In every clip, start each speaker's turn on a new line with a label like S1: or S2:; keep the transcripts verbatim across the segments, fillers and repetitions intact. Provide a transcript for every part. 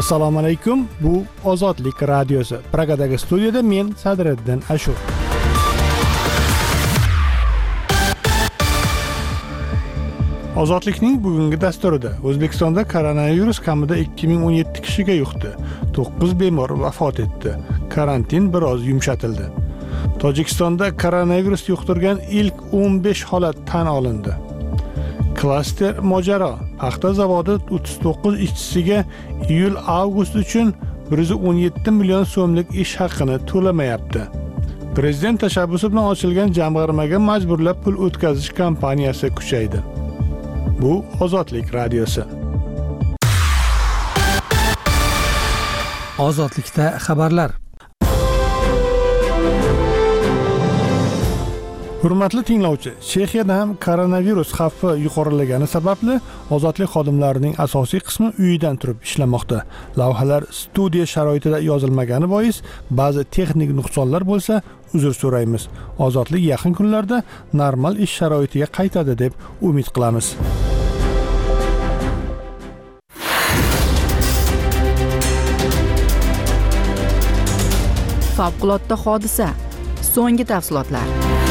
S1: Assalomu alaykum. Bu Ozodlik radiosi. Pragadagi studiyada men Sadriddin Ashur. Ozodlikning bugungi dasturida O'zbekistonda koronavirus kamida ikki ming o'n yetti kishiga yuqdi. to'qqiz bemor vafot etdi. Karantin biroz yumshatildi. Tojikistonda koronavirus yuqtirgan ilk o'n besh holat tan olindi. Klaster mojaro. Paxta zavodi o'ttiz to'qqiz ishchisiga iyul-avgust uchun bir yuz o'n yetti million so'mlik ish haqini to'lamayapti. Prezident tashabbusi bilan ochilgan jamg'armaga majburlab pul o'tkazish kampaniyasi kuchaydi. Bu Ozodlik radiosi.
S2: Ozodlikda xabarlar.
S1: Hurmatli tinglovchi, Chexiyada ham koronavirus xavfi yuqorilagani sababli ozodlik xodimlarining asosiy qismi uyidan turib ishlamoqda. Lavhalar studiya sharoitida yozilmagani bois ba'zi texnik nuqsonlar bo'lsa, uzr so'raymiz. Ozodlik yaqin kunlarda normal ish sharoitiga qaytadi deb umid qilamiz.
S3: Favqulodda hodisa. So'nggi tafsilotlar.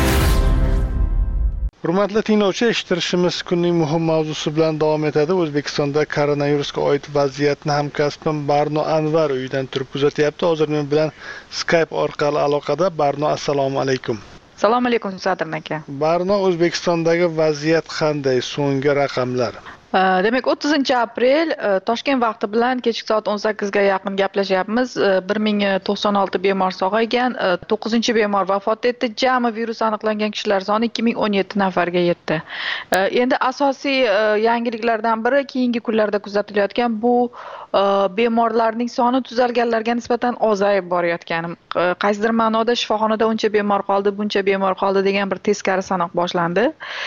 S1: Hurmatli tinglovchi, eshittirishimiz kunning muhim mavzusi bilan davom etadi. O'zbekistonda koronavirusga oid vaziyatni hamkasbim Barno Anvar uyidan turib kuzatyapti. Hozir men bilan Skype orqali aloqada. Barno, assalomu alaykum.
S4: Assalomu alaykum Sadr aka.
S1: Barno, O'zbekistondagi vaziyat qanday? So'nggi raqamlar.
S4: Demak, o'ttizinchi aprel Toshkent vaqti bilan kechki soat o'n sakkizga yaqin gaplashyapmiz. bir ming to'qson olti bemor sog'aygan, to'qqizinchi bemor vafot etdi. Jami virus aniqlangan kishilar soni ikki ming o'n yetti nafarga yetdi. Endi asosiy yangiliklardan biri keyingi kunlarda kuzatilayotgan bu bemorlarning soni tuzalganlarga nisbatan ozayib borayotgani. Qaysidir ma'noda shifoxonada uncha bemor qoldi, buncha bemor qoldi degan bir teskari sanoq boshlandi.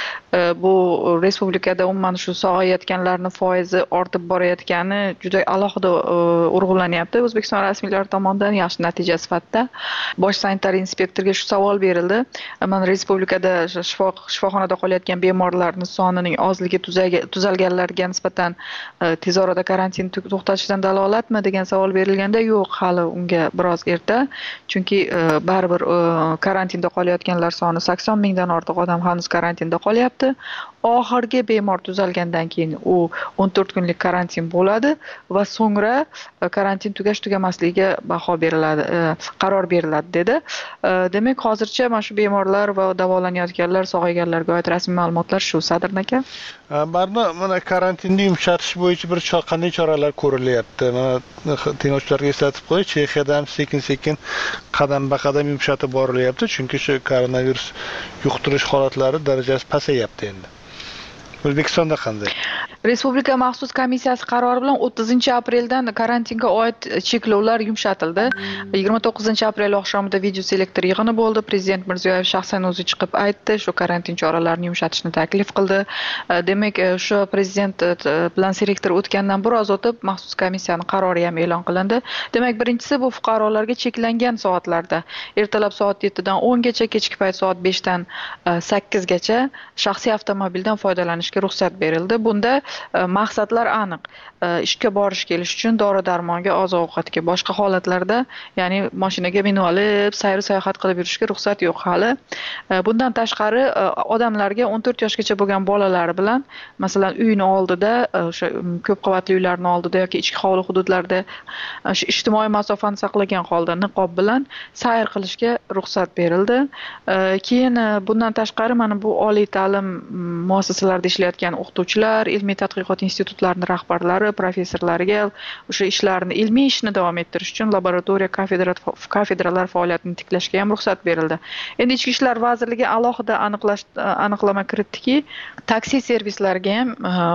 S4: Bu respublikada umuman shu sog'ayotganlarning foizi ortib borayotgani juda alohida urg'ulanyapti. O'zbekiston rasmiylari tomonidan yaxshi natija sifatida bosh sanitariya inspektoriga shu savol berildi. Mana respublikada shifoxonada qolayotgan bemorlarning sonining ozligi tuzalganlarga nisbatan tez orada karantin to'xtatishdan dalolatmi degan savol berilganda, yo'q, hali unga biroz erta. Chunki baribir karantinda qolayotganlar soni sakson mingdan ortiq odam hanuz karantinda qolyapti. Oxirgi bemor tuzalgandan keyin u o'n to'rt kunlik karantin bo'ladi va so'ngra karantin tugash tugamasligiga baho beriladi, qaror beriladi dedi. Demak, hozircha mana shu bemorlar va davolanayotganlar, sog'ayganlarga oid rasmiy ma'lumotlar shu, Sadr aka.
S1: Barno, mana karantinni yumshatish bo'yicha bir qanday choralar ko'rilyapti? Mana tinglovchilarga eslatib qo'y, Chexiyada ham sekin-sekin qadam-baqadam yumshatib borilyapti, chunki shu koronavirus yuqtirish holatlari darajasi pasayapti endi. O'zbekistonda qanday?
S4: Respublika maxsus komissiyasi qarori bilan o'ttizinchi apreldan karantinga oid cheklovlar yumshatildi. yigirma to'qqizinchi aprel oqshomida video selektor yig'ini bo'ldi. Prezident Mirziyoyev shaxsan o'zi chiqib aytdi, shu karantin choralarini yumshatishni taklif qildi. Demak, shu prezident bilan selektor o'tgandan biroz o'tib maxsus komissiyaning qarori ham e'lon qilindi. Demak, birinchisi bu fuqarolarga cheklangan soatlarda ertalab soat yettidan o'ngacha, kechki payt soat beshdan sakkizgacha shaxsiy avtomobildan foydalanishga ruxsat berildi. Bunda maqsadlar aniq. Ishga borish kelish uchun dori-darmonga, oziq-ovqatga, boshqa holatlarda, ya'ni mashinaga minib olib, sayr sayohat qilib yurishga ruxsat yo'q hali. Bundan tashqari odamlarga o'n to'rt yoshgacha bo'lgan bolalari bilan, masalan, uyning oldida, o'sha ko'p qavatli uylarning oldida yoki ichki hovli hududlarda ijtimoiy masofani saqlagan holda niqob bilan sayr qilishga ruxsat berildi. Keyin bundan tashqari mana bu oliy ta'lim muassasalarida ishlayotgan o'qituvchilar, ilmiy tadqiqot institutlarining rahbarlari, professorlariga o'sha ishlarni, ilmiy ishni davom ettirish uchun laboratoriya, kafedralar faoliyatini tiklashga ham ruxsat berildi. Endi Ichki ishlar vazirligi alohida aniqlash aniqlama kiritdiki, taksi servislariga ham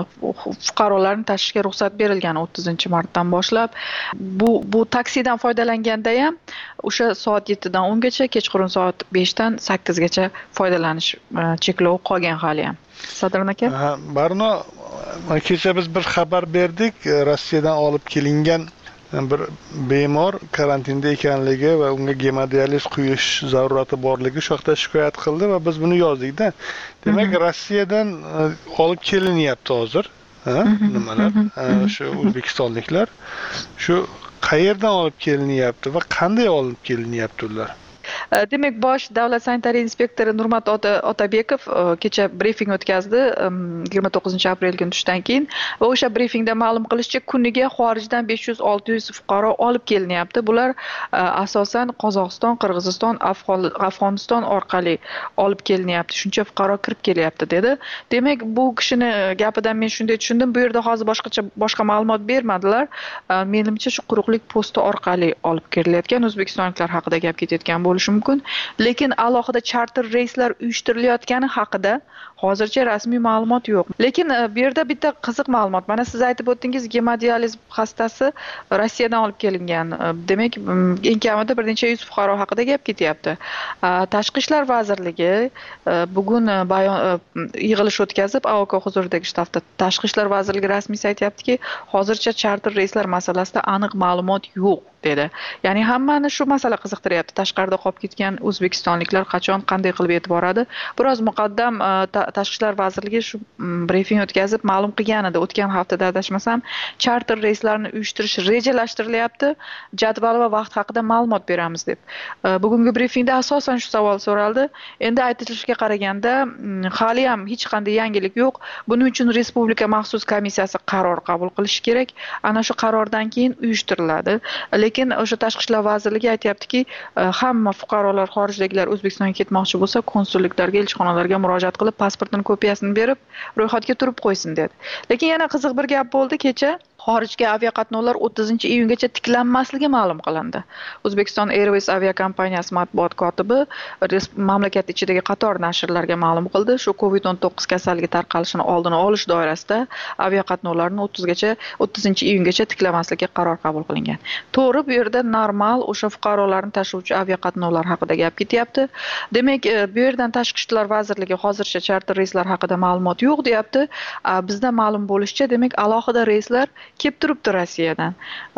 S4: fuqarolarni tashishga ruxsat berilgan o'ttizinchi martdan boshlab. Bu bu taksidan foydalanganda ham o'sha soat yettidan o'ngacha, kechqurun soat beshdan sakkizgacha foydalanish cheklovi qolgan hali ham. Sadr aka?
S1: Barno, kecha biz bir xabar berdik, Rossiyadan olib kelingan bir bemor karantinda ekanligi va unga gemodializ quyish zarurati borligi shu haqda shikoyat qildi va biz buni yozdik-da. Demak, Rossiyadan olib kelinyapti hozir. ha, nimalar shu o'zbekistonliklar shu qayerdan olib kelinyapti va qanday olib kelinyapti ular?
S4: Demak, bosh davlat sanitariya inspektori Nurmat Otabekov kecha brifing o'tkazdi yigirma to'qqizinchi aprel kuni tushdan keyin va o'sha brifingda ma'lum qilishicha, kuniga xorijdan besh yuz olti yuz fuqaro olib kelinyapti. Bular asosan Qozog'iston, Qirg'iziston, Afg'oniston orqali olib kelinyapti. Shuncha fuqaro kirib kelyapti dedi. Demak, bu kishini gapidan men shunday tushundim. Bu yerda hozir boshqacha boshqa ma'lumot bermadilar. Menimcha shu quruqlik posti orqali olib kelilayotgan o'zbekistonliklar haqida gap ketayotgan bo'lishi mumkin. Lekin alohida charter reyslar uyushtirilayotgani haqida hozircha rasmiy ma'lumot yo'q. Lekin bu yerda bitta qiziq ma'lumot. Mana siz aytib o'tdingiz, gemodializ hastasi Rossiyadan olib kelingan. Demak, eng kamida bir necha yuz fuqaro haqida gap ketyapti. Tashqi ishlar vazirligi bugun bayon yig'ilish o'tkazib, A O K huzuridagi shtabda Tashqi ishlar vazirligi rasmiy aytayaptiki, hozircha charter reyslar masalasida aniq ma'lumot yo'q dedi. Ya'ni hammani shu masala qiziqtiryapti. Tashqarida qolib ketgan o'zbekistonliklar qachon, qanday qilib yetib boradi? Biroz muqaddam Tashqi ishlar vazirligi shu brifing o'tkazib ma'lum qilgan edi. O'tgan haftada adashmasam, charter reyslarni uyushtirish rejalaштirilyapti. Jadval va vaqt haqida ma'lumot beramiz deb. Bugungi brifingda asosan shu savol so'raldi. Endi aytilishiga qaraganda, hali ham hech qanday yangilik yo'q. Buning uchun respublika maxsus komissiyasi qaror qabul qilishi kerak. Ana shu qarordan keyin uyushtiriladi. Lekin o'sha Tashqi ishlar vazirligi aytayaptiki, hamma fuqarolar xorijdagilar O'zbekistonga ketmoqchi bo'lsa, konsulliklarga, elchixonalarga murojaat qilib, pasportining kopiyasini berib, ro'yxatga turib qo'ysin dedi. Lekin yana qiziq bir gap bo'ldi kecha. Xorijga aviaqatnovlar o'ttizinchi iyungacha tiklanmasligi ma'lum qilindi. O'zbekiston Airways aviakompaniyasi matbuot kotibi mamlakat ichidagi qator nashrlarga ma'lum qildi. Shu COVID o'n to'qqiz kasalligi tarqalishini oldini olish doirasida aviaqatnovlarni o'ttizgacha o'ttizinchi iyungacha tiklamaslikka qaror qabul qilingan. To'g'ri, bu yerda normal o'sha fuqarolarni tashuvchi aviaqatnovlar haqida gap ketyapti. Demak, bu yerdan Tashqi ishlar vazirligi hozircha charter reyslar haqida ma'lumot yo'q deyapti. Bizda ma'lum bo'lishicha, demak, alohida reyslar kelib turibdi Rossiyadan.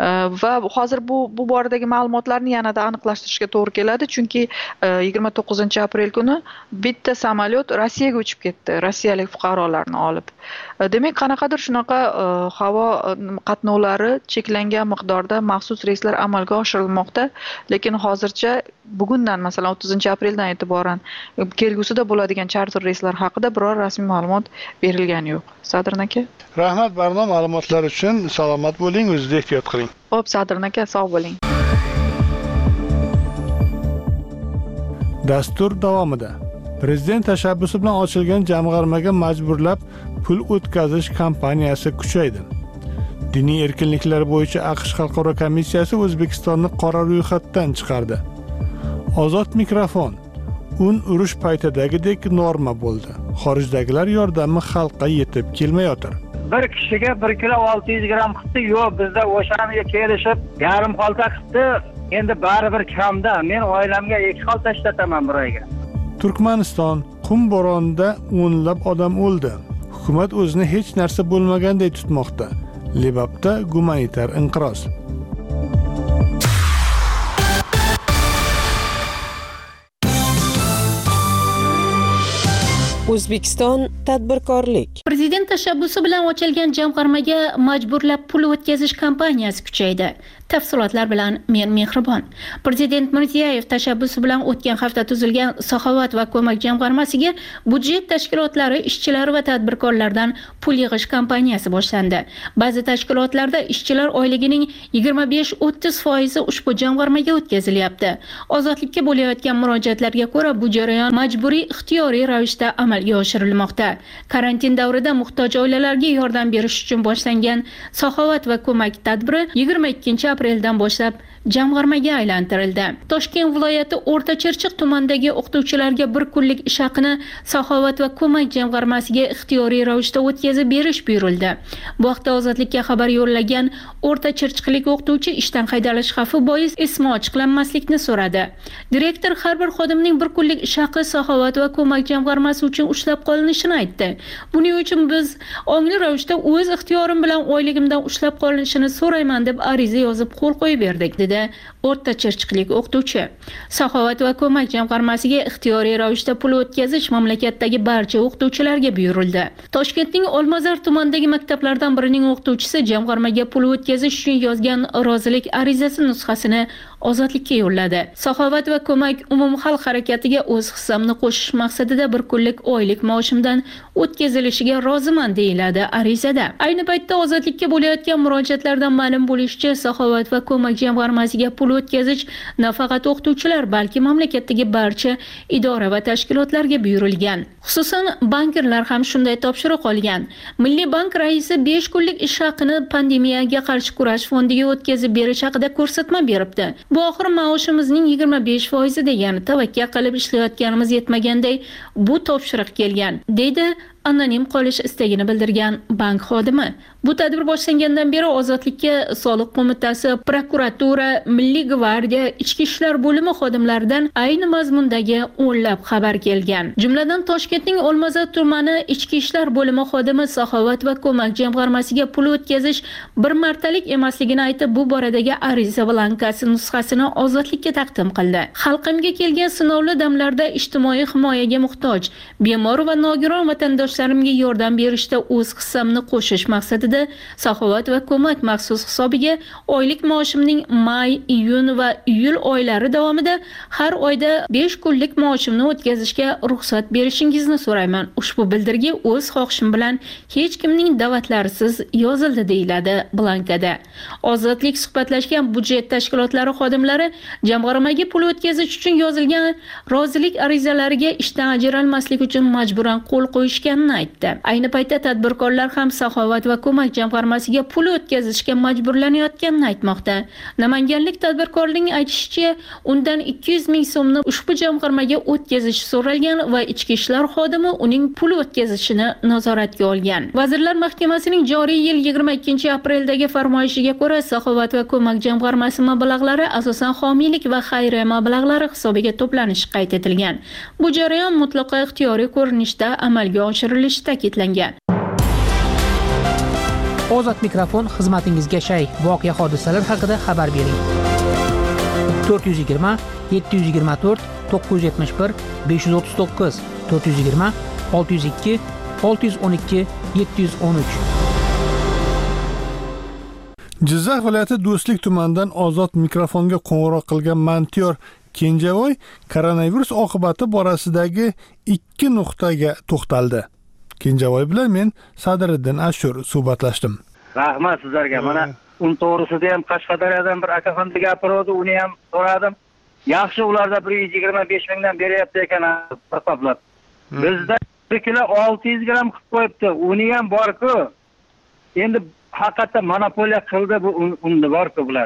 S4: Va hozir bu bu boradagi ma'lumotlarni yanada aniqlashtirishga to'g'ri keladi, chunki yigirma to'qqizinchi aprel kuni bitta samolyot Rossiyaga uchib ketdi, rossiyalik fuqarolarni olib. Demak, qanaqadir shunaqa havo qatnovlari cheklangan miqdorda maxsus reyslar amalga oshirilmoqda, lekin hozircha bugundan, masalan o'ttizinchi apreldan e'tiboran kelgusida bo'ladigan charter reyslar haqida biror rasmiy ma'lumot berilgani yo'q. Sadrin aka.
S1: Rahmat Barno, ma'lumotlar uchun. Salomat bo'ling, o'zingizni ehtiyot qiling.
S4: Xo'p, Sadrin aka, sog' bo'ling.
S1: Dastur davomida Prezident tashabbusi bilan ochilgan jamg'armaga majburlab pul o'tkazish kampaniyasi kuchaydi. Diniy erkinliklar bo'yicha AQSh Xalqaro komissiyasi O'zbekistonni qora ro'yxatdan chiqardi. Ozod mikrofon. Un urush paytidagidek norma bo'ldi. Xorijdagilar yordami xalqqa yetib kelmayotir.
S2: Bir kishiga bir kilo olti yuz gramm qildi, yo'q, bizda o'shaniga kelishib yarim xalta qildi. Endi baribir kamda. Men oilamga ikki xalta ishlataman bir oyga.
S1: Turkmaniston qum bo'ronida o'nlab odam o'ldi. Hukumat o'zini hech narsa bo'lmaganday tutmoqda. Libabda gumanitar inqiroz.
S5: O'zbekiston tadbirkorlik.
S6: Prezident tashabbusi bilan ochilgan jamg'armaga majburlab pul o'tkazish kampaniyasi kuchaydi. Tafsilotlar bilan men Mehribon. Prezident Mirziyoyev tashabbusi bilan o'tgan hafta tuzilgan Saxovat va ko'mak jamg'armasiga budjet tashkilotlari, ishchilar va tadbirkorlardan pul yig'ish kampaniyasi boshlandi. Ba'zi tashkilotlarda ishchilar oyligining yigirma besh o'ttiz foizi ushbu jamg'armaga o'tkazilyapti. Ozodlikka bo'layotgan murojaatlarga ko'ra bu jarayon majburiy ixtiyoriy ravishda amalga oshirilmoqda. Karantin davrida muhtoj oilalarga yordam berish uchun boshlangan Saxovat va ko'mak tadbiri yigirma ikkinchi apreldan boshlab jamg'armaga aylantirildi. Toshkent viloyati O'rta Chirchiq tumanidagi o'qituvchilarga bir kunlik ish haqini Saxovat va ko'mak jamg'armasiga ixtiyoriy ravishda o'tkazib berish buyurildi. Bu haqda Ozodlikka xabar yo'llagan O'rta Chirchiqlik o'qituvchi ishdan haydalish xavfi bois ismi ochiqlanmaslikni so'radi. Direktor har bir xodimning bir kunlik ish haqi Saxovat va ko'mak jamg'armasi uchun ushlab qolinishini aytdi. Buning uchun biz ongli ravishda o'z ixtiyorim bilan oyligimdan ushlab qolinishini so'rayman deb ariza yozib qo'l qo'yib berdik, dedi o'rta chirchiqlik o'qituvchi. Saxovat va ko'mak jamg'armasiga ixtiyoriy ravishda pul o'tkazish mamlakatdagi barcha o'qituvchilarga buyurildi. Toshkentning Olmazor tumanidagi maktablardan birining o'qituvchisi jamg'armaga pul o'tkazish uchun yozgan rozilik arizasi nusxasini Ozodlikka yo'lladi. Saxovat va ko'mak umumxalq harakatiga o'z hissamni qo'shish maqsadida bir kunlik oylik maoshimdan o'tkazilishiga roziman deyiladi arizada. Ayni paytda Ozodlikka bo'layotgan murojaatlardan ma'lum bo'lishicha, Saxovat va ko'mak jamg'armasiga pul o'tkazish nafaqat o'qituvchilar, balki mamlakatdagi barcha idora va tashkilotlarga buyurilgan. Xususan, bankirlar ham shunday topshiriq olgan. Milliy bank raisi besh kunlik ish haqini pandemiyaga qarshi kurash fondiga o'tkazib berish haqida ko'rsatma beribdi. Bu oxir maoshimizning yigirma besh foizi degan, tavakkal qilib ishlayotganimiz yetmaganday bu topshiriq kelgan, deydi anonim qolish istagini bildirgan bank xodimi. Bu tadbir boshlangandan beri Ozodlikka Soliq qo'mitasi, prokuratura, Milliy gvardiya, Ichki ishlar bo'limi xodimlaridan ayni mazmundagi o'nlab xabar kelgan. Jumladan Toshkentning Olmazor tumani Ichki ishlar bo'limi xodimi Saxovat va ko'mak jamg'armasiga pul o'tkazish bir martalik emasligini aytib, bu boradagi ariza blankasi nusxasini Ozodlikka taqdim qildi. Xalqimga kelgan sinovli damlarda ijtimoiy himoyaga muhtoj, bemor va nogiron vatandoshlarimga yordam berishda o'z hissamni qo'shish maqsadida Saxovat va ko'mak maxsus hisobiga oylik maoshimning may, iyun va iyul oylari davomida har oyda besh kunlik maoshimni o'tkazishga ruxsat berishingizni so'rayman. Ushbu bildirgi o'z xohishim bilan hech kimning da'vatlarisiz yozildi, deyiladi blankada. Ozodlik suhbatlashgan budjet tashkilotlari xodimlari jamg'armaga pul o'tkazish uchun yozilgan rozilik arizalariga ishdan ajralmaslik uchun majburan qo'l qo'yishganini aytdi. Ayni paytda tadbirkorlar ham Saxovat va ko'mak jamg'armasiga pul o'tkazishga majburlanayotganini aytmoqda. Namanganlik tadbirkorning aytishicha, undan ikki yuz ming so'mni ushbu jamg'armaga o'tkazish so'ralgan va ichki ishlar xodimi uning pul o'tkazishini nazoratga olgan. Vazirlar Mahkamasining joriy yil yigirma ikkinchi apreldagi farmoyishiga ko'ra, Saxovat va ko'mak jamg'armasi mablag'lari asosan homiylik va xayriya mablag'lari hisobiga to'planishi qayd etilgan. Bu jarayon mutlaqo ixtiyoriy ko'rinishda amalga oshirilishi ta'kidlangan.
S7: Ozod mikrofon xizmatingizga shay. Voqea hodisalar haqida xabar bering. to'rt yuz yigirma yetti yuz yigirma to'rt to'qqiz yuz yetmish bir besh yuz o'ttiz to'qqiz to'rt yuz yigirma olti yuz ikki olti yuz o'n ikki yetti yuz o'n uch.
S1: Jizzax viloyati Do'stlik tumanidan Ozod mikrofonga qo'ng'iroq qilgan Mantiyor Kenjavoy koronavirus oqibati borasidagi ikki nuqtaga to'xtaldi. Kenjavoy bilan men Sadiriddin Ashur suhbatlashdim.
S2: Rahmat sizlarga. Mana un to'g'risida ham Qashqadaryodan bir akaxonda gapirdi, uni ham so'radim. Yaxshi, ularda bir yuz yigirma besh mingdan beryapti ekan hisoblab. Bizda bir kilo olti yuz gramm qilib qo'yibdi. Uni ham bor-ku. Endi haqiqatda monopoliya qildi bu unni bor-ku bular.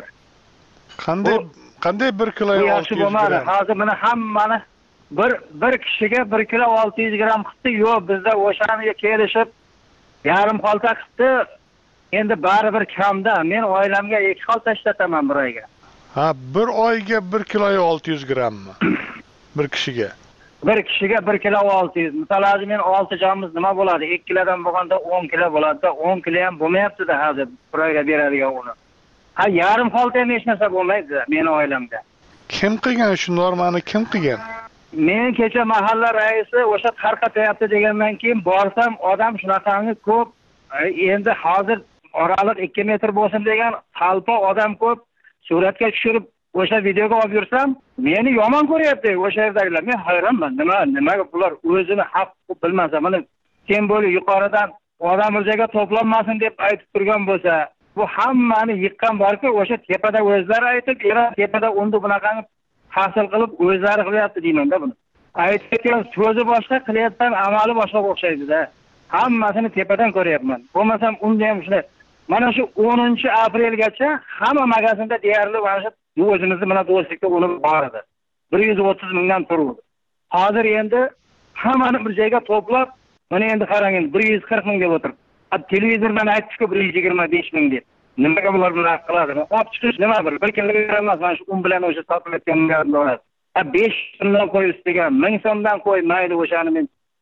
S1: Qanday qanday bir kilo
S2: olti yuz gramm? Hozir mana hammani bir bir kishiga bir kilo olti yuz gramm qildi. Yo'q, bizda o'shaniga kelishib yarim xolta qildi. Endi baribir kamda. Men oilamga ikki xolta ishlataman bir oyga.
S1: Ha, bir oyga bir kilo olti yuz grammmi? Bir kishiga.
S2: Bir kishiga bir kilo olti yuz. Masalan, men olti jonimiz nima bo'ladi? ikki kilodan bo'lganda o'n kilo bo'ladi-da, o'n kilo ham bo'lmayapti-da hozir bir oyga beradigan uni. Ha, yarim xolta ham hech narsa bo'lmaydi meni oilamda.
S1: Kim qilgan shu normani, kim qilgan?
S2: Men kecha mahalla raisi o'sha tarqatyapti degandan keyin borsam, odam shunaqangi ko'p. Endi hozir oraliq ikki metr bo'lsin degan talpa odam ko'p. Suratga tushirib o'sha videoga olib yursam, meni yomon ko'ryapti o'sha yerdagilar. Men hayronman. Nima, nimaga bular o'zini haq bilmasa, mana semboli yuqoridan odam o'rjaga to'planmasin deb aytib turgan bo'lsa, bu hammani yiqqan borki, o'sha tepada o'zlari aytib, era tepada unda bunaqangi hasil qilib o'zlari qilyapti deyman-da buni. Aytgan so'zi boshqa, qilayotgan amali boshqa o'xshaydi-da. Hammasini tepadan ko'ryapman. Bo'lmasam unda ham shunday. Mana shu o'ninchi aprelgacha hamma magazinda deyarli mana shu o'zimizni mana Do'stlikda uni bor edi. bir yuz o'ttiz mingdan turibdi. Hozir endi hammani bir joyga to'plab, mana endi qarang, bir yuz qirq ming deb o'tirib. Televizordan aytdi-ku bir yuz yigirma besh ming deb. Nimaga bular bunaqa qiladi? Olib chiqish nima bir, bir kunlik emas, mana shu un bilan o'sha sotilayotgan bo'ladi. besh so'mdan qo'y ustiga, ming so'mdan qo'y, mayli o'shani men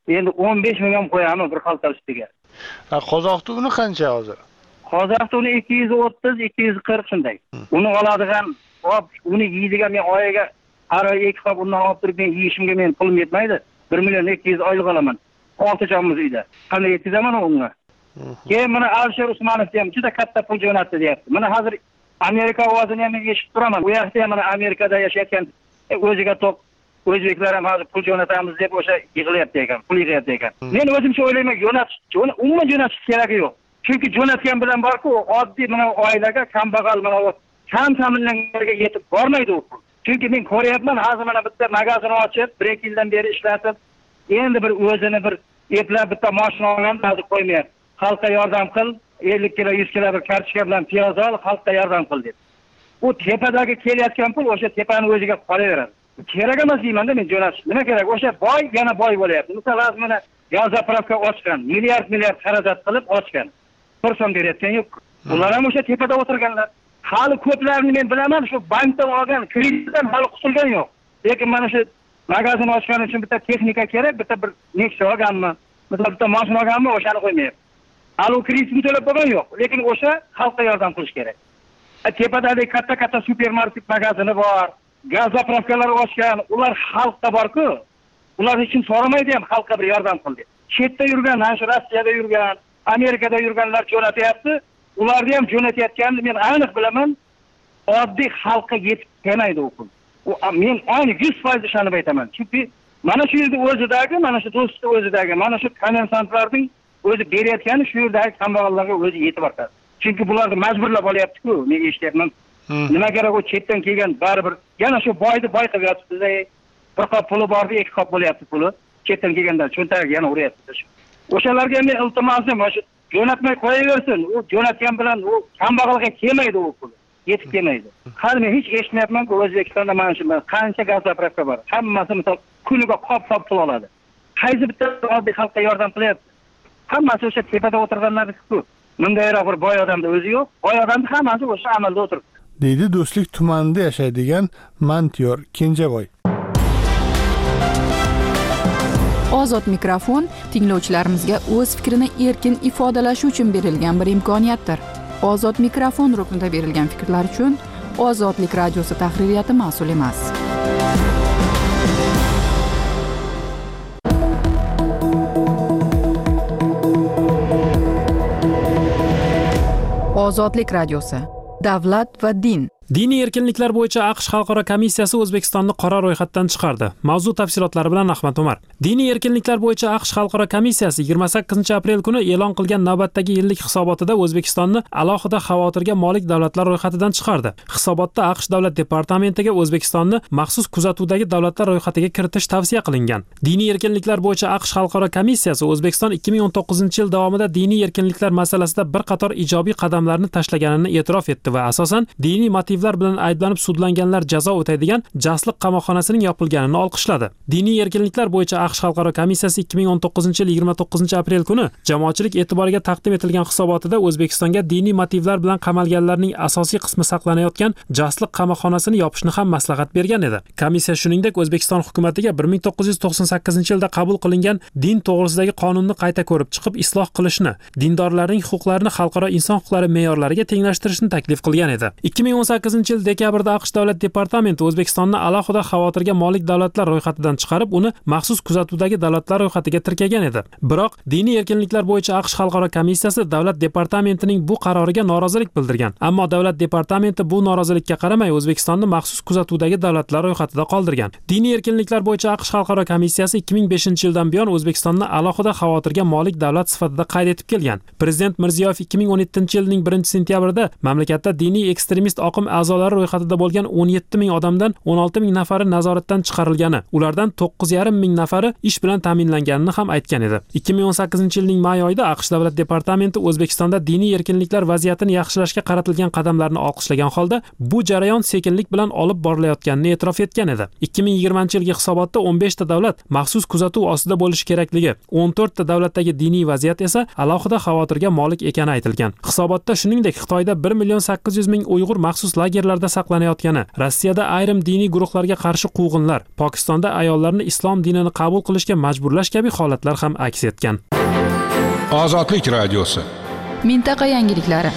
S2: endi o'n besh ming ham qo'yamiz bir xalta ustiga.
S1: Qozoq tuni qancha hozir?
S2: Qozoq tuni ikki yuz o'ttiz ikki yuz qirq shunday. Uni oladigan, hop, uni yeydigan men oyiga qaro ikki qop undan olib turib men yeyishimga men pulim yetmaydi. bir million ikki yuz oylik olaman. olti joyimiz uyda. Qanday yetkazaman unga? Keyin mana Alisher Usmonov ham juda katta pul jo'natdi deyapti. Mana hozir Amerika ovozini ham eshitib turaman. U yoqda ham mana Amerikada yashayotgan o'ziga to'q o'zbeklar ham hozir pul jo'natamiz deb o'sha yig'layapti ekan, pul yig'yapti ekan. Men o'zimcha o'ylayman, jo'natish, umuman jo'natish keragi yo'q. Chunki jo'natgan bilan borku, oddiy mana oilaga, kambag'al mana kam ta'minlanganlarga yetib bormaydi u pul. Chunki men ko'ryapman, hozir mana bitta magazin ochib, bir ikki yildan beri ishlatib, endi bir o'zini bir eplab bitta mashina olgan, hozir qo'ymayapti. Xalqqa yordam qil, ellik kilo, yuz kilo bir kartoshka bilan piyoz ol, xalqqa yordam qil deb. U tepadagi kelayotgan pul o'sha tepani o'ziga qolaveradi. Kerak emas deyman-da men jo'natish. Nima kerak? O'sha boy yana boy bo'lyapti. Masalan, mana Yozapravka ochgan, milliard milliard xarajat qilib ochgan. bir so'm berayotgan yo'q. Ular ham o'sha tepada o'tirganlar. Hali ko'plarini men bilaman, shu bankdan olgan kreditdan hali qutulgan yo'q. Lekin mana shu magazin ochgan uchun bitta texnika kerak, bitta bir Nexia olganmi, bitta bitta mashina olganmi, o'shani qo'ymayapti. Hali u kreditni to'lab bo'lgan yo'q, lekin o'sha xalqqa yordam qilish kerak. Tepadagi katta-katta supermarket magazini bor, gaz zapravkalar ochgan, ular xalqda bor-ku. Ular hech kim so'ramaydi ham xalqqa bir yordam qil deb. Chetda yurgan, mana shu Rossiyada yurgan, Amerikada yurganlar jo'natyapti. Ularni ham jo'natayotganini men aniq bilaman. Oddiy xalqqa yetib kelmaydi u pul. U men aniq yuz foiz ishonib aytaman. Chunki mana shu yerda o'zidagi, mana shu do'stni o'zidagi, mana shu kommersantlarning o'zi berayotgani shu yerdagi kambag'allarga o'zi yetib ortadi. Chunki bularni majburlab olyapti-ku, men eshityapman. Nima kerak, u chetdan kelgan baribir yana shu boyni boy qilib yotibdi-da. Bir qop puli bordi, ikki qop bo'lyapti puli. Chetdan kelgandan cho'ntagiga yana uryapti. O'shalarga men iltimosim, o'sha jo'natmay qo'yaversin. U jo'natgan bilan u kambag'alga kelmaydi u pul. Yetib kelmaydi. Hali men hech eshitmayapman-ku, O'zbekistonda mana shu qancha gaz zapravka bor. Hammasi misol kuniga qop-qop pul oladi. Qaysi bitta oddiy xalqqa yordam qilyapti? Hammasi o'sha tepada o'tirganlar-ku. Mundayroq bir boy odamda o'zi yo'q. Boy odamda hammasi o'sha amalda o'tiribdi.
S1: Deydi Do'stlik tumanida yashaydigan Mantiyor Kenjavoy.
S3: Ozod mikrofon tinglovchilarimizga o'z fikrini erkin ifodalashi uchun berilgan bir imkoniyatdir. Ozod mikrofon ruknida berilgan fikrlar uchun Ozodlik radiosi tahririyati mas'ul emas. Ozodlik radiosi. Davlat va din.
S8: Diniy erkinliklar bo'yicha AQSh Xalqaro komissiyasi O'zbekistonni qora ro'yxatdan chiqardi. Mavzu tafsilotlari bilan Ahmad Umar. Diniy erkinliklar bo'yicha AQSh Xalqaro komissiyasi yigirma sakkizinchi aprel kuni e'lon qilgan navbatdagi yillik hisobotida O'zbekistonni alohida xavotirga molik davlatlar ro'yxatidan chiqardi. Hisobotda AQSh davlat departamentiga O'zbekistonni maxsus kuzatuvdagi davlatlar ro'yxatiga kiritish tavsiya qilingan. Diniy erkinliklar bo'yicha AQSh Xalqaro komissiyasi O'zbekiston ikki ming o'n to'qqizinchi yil davomida diniy erkinliklar masalasida bir qator ijobiy qadamlarni tashlaganini e'tirof etdi va asosan diniy motivlar bilan ayblanib sudlanganlar jazo o'taydigan jasliq qamoqxonasining yopilganini olqishladi. Diniy erkinliklar bo'yicha AQSh Xalqaro komissiyasi ikki ming o'n to'qqizinchi yil yigirma to'qqizinchi aprel kuni jamoatchilik e'tiboriga taqdim etilgan hisobotida O'zbekistonga diniy motivlar bilan qamalganlarning asosiy qismi saqlanayotgan jasliq qamoqxonasini yopishni ham maslahat bergan edi. Komissiya shuningdek O'zbekiston hukumatiga bir ming to'qqiz yuz to'qson sakkizinchi yilda qabul qilingan din to'g'risidagi qonunni qayta ko'rib chiqib isloh qilishni, dindorlarning huquqlarini xalqaro inson huquqlari me'yorlariga tenglashtirishni taklif qilgan edi. ikki ming o'n sakkizinchi yil dekabrda AQSh davlat departamenti O'zbekistonni alohida xavotirga molik davlatlar ro'yxatidan chiqarib, uni maxsus kuzatuvdagi davlatlar ro'yxatiga tirkagan edi. Biroq diniy erkinliklar bo'yicha AQSh Xalqaro komissiyasi davlat departamentining bu qaroriga norozilik bildirgan. Ammo davlat departamenti bu norozilikka qaramay O'zbekistonni maxsus kuzatuvdagi davlatlar ro'yxatida qoldirgan. Diniy erkinliklar bo'yicha AQSh Xalqaro komissiyasi ikki ming beshinchi yildan buyon O'zbekistonni alohida xavotirga molik davlat sifatida qayd etib kelgan. Prezident Mirziyoyev ikki ming o'n yettinchi yilning birinchi sentyabrida mamlakatda diniy ekstremist oqim a'zolari ro'yxatida bo'lgan o'n yetti ming odamdan o'n olti ming nafari nazoratdan chiqarilgani, ulardan to'qqiz yarim ming nafari ish bilan ta'minlanganini ham aytgan edi. ikki ming o'n sakkizinchi yilning may oyida AQSh davlat departamenti O'zbekistonda diniy erkinliklar vaziyatini yaxshilashga qaratilgan qadamlarni olqishlagan holda bu jarayon sekinlik bilan olib borilayotganini e'tirof etgan edi. ikki ming yigirmanchi yilgi hisobotda o'n besh ta davlat maxsus kuzatuv ostida bo'lishi kerakligi, o'n to'rt ta davlatdagi diniy vaziyat esa alohida xavotirga molik ekani aytilgan. Hisobotda shuningdek Xitoyda bir million sakkiz yuz ming Uyg'ur maxsus lagerlarda saqlanayotgani, Rossiyada ayrim diniy guruhlarga qarshi quvg'inlar, Pokistonda ayollarni islom dinini qabul qilishga majburlash kabi holatlar ham aks etgan.
S9: Ozodlik radiosi.
S3: Mintaqa yangiliklari.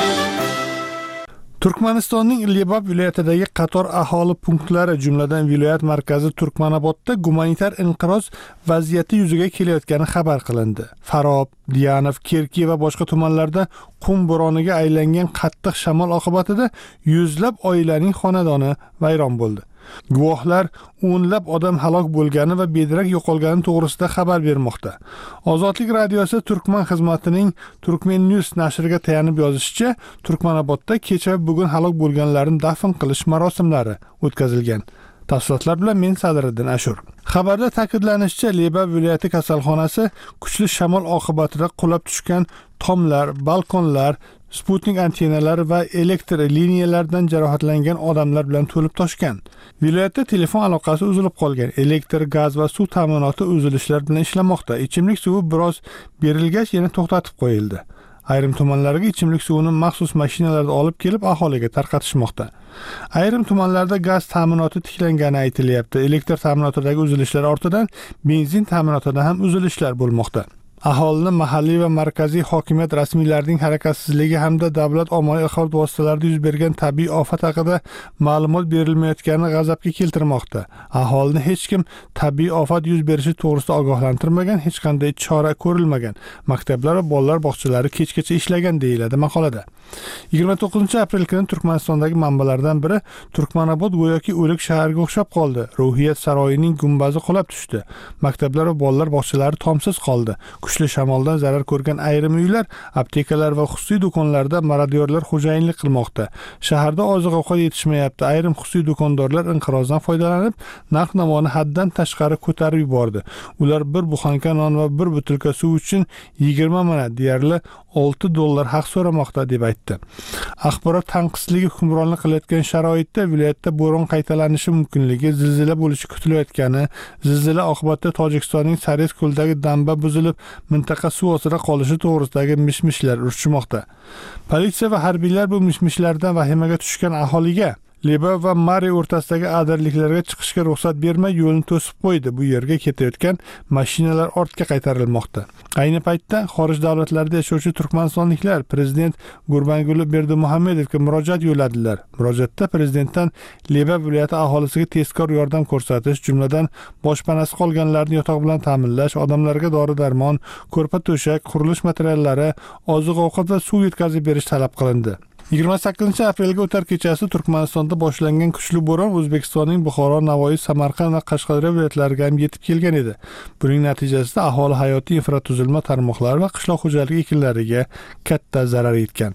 S1: Turkmanistonning Lebab viloyatidagi qator aholi punktlari, jumladan viloyat markazi Turkmanobodda gumanitar inqiroz vaziyati yuzaga kelayotgani xabar qilindi. Farob, Diyanov, Kerki va boshqa tumanlarda qum bo'roniga aylangan qattiq shamol oqibatida yuzlab oilaning xonadoni vayron bo'ldi. Guvohlar o'nlab odam halok bo'lgani va bedarak yo'qolgani to'g'risida xabar bermoqda. Ozodlik radiosi Turkman xizmatining Turkmen News nashriga tayanib yozishicha, Turkmanobodda kecha va bugun halok bo'lganlarni dafn qilish marosimlari o'tkazilgan. Tafsilotlar bilan men Sadriddin Ashur. Xabarda ta'kidlanishicha, Lebab viloyati kasalxonasi kuchli shamol oqibatida qulab tushgan tomlar, balkonlar, Sputnik antennalari va elektr liniyalaridan jarohatlangan odamlar bilan to'lib toshgan. Viloyatda telefon aloqasi uzilib qolgan, elektr, gaz va suv ta'minoti uzilishlar bilan ishlamoqda. Ichimlik suvi biroz berilgach yana to'xtatib qo'yildi. Ayrim tumanlarga ichimlik suvini maxsus mashinalarda olib kelib aholiga tarqatishmoqda. Ayrim tumanlarda gaz ta'minoti tiklangani aytilyapti. Elektr ta'minotidagi uzilishlar ortidan benzin ta'minotida ham uzilishlar bo'lmoqda. Aholini mahalliy va markaziy hokimiyat rasmiylarining harakatsizligi hamda davlat ommaviy axborot vositalarida yuz bergan tabiiy ofat haqida ma'lumot berilmayotgani g'azabga keltirmoqda. Aholini hech kim tabiiy ofat yuz berishi to'g'risida ogohlantirmagan, hech qanday chora ko'rilmagan. Maktablar va bolalar bog'chalari kechgacha ishlagan deyiladi maqolada. yigirma to'qqizinchi aprel kuni Turkmanistondagi manbalardan biri Turkmanobod go'yoki o'lik shaharga o'xshab qoldi. Ruhiyat saroyining gumbazi qulab tushdi. Maktablar va bolalar bog'chalari tomsiz qoldi. Kuchli shamoldan zarar ko'rgan ayrim uylar, aptekalar va xususiy do'konlarda marodyorlar xo'jayinlik qilmoqda. Shaharda oziq-ovqat yetishmayapti. Ayrim xususiy do'kondorlar inqirozdan foydalanib, narx-navoni haddan tashqari ko'tarib yubordi. Ular bir buxanka non va bir butilka suv uchun yigirma manat, deyarli olti dollar haq so'ramoqda deb aytdi. Axborot tanqisligi hukmronlik qilayotgan sharoitda viloyatda bo'ron qaytalanishi mumkinligi, zilzila bo'lishi kutilayotgani, zilzila oqibatida Tojikistonning Sares ko'lidagi damba buzilib, mintaqa suv ostida qolishi to'g'risidagi mishmishlar urishmoqda. Politsiya va harbiylar bu mishmishlardan vahimaga tushgan aholiga Lebab va Mari o'rtasidagi adirliklarga chiqishga ruxsat bermay yo'lni to'sib qo'ydi. Bu yerga ketayotgan mashinalar ortga qaytarilmoqda. Ayni paytda xorij davlatlarida yashovchi turkmanistonliklar prezident Gurbanguli Berdimuhamedovga murojaat yo'lladilar. Murojaatda prezidentdan Lebab viloyati aholisiga tezkor yordam ko'rsatish, jumladan boshpanasi qolganlarni yotoq bilan ta'minlash, odamlarga dori-darmon, ko'rpa-to'shak, qurilish materiallari, oziq-ovqat va suv yetkazib berish talab qilindi. yigirma sakkizinchi aprelga o'tar kechasi Turkmanistonda boshlangan kuchli bo'ron O'zbekistonning Buxoro, Navoiy, Samarqand va Qashqadaryo viloyatlariga ham yetib kelgan edi. Buning natijasida aholi hayotiy infratuzilma tarmoqlari va qishloq xo'jaligi ekinlariga katta zarar yetgan.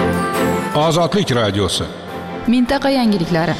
S9: Ozodlik radiosi.
S3: Mintaqa yangiliklari.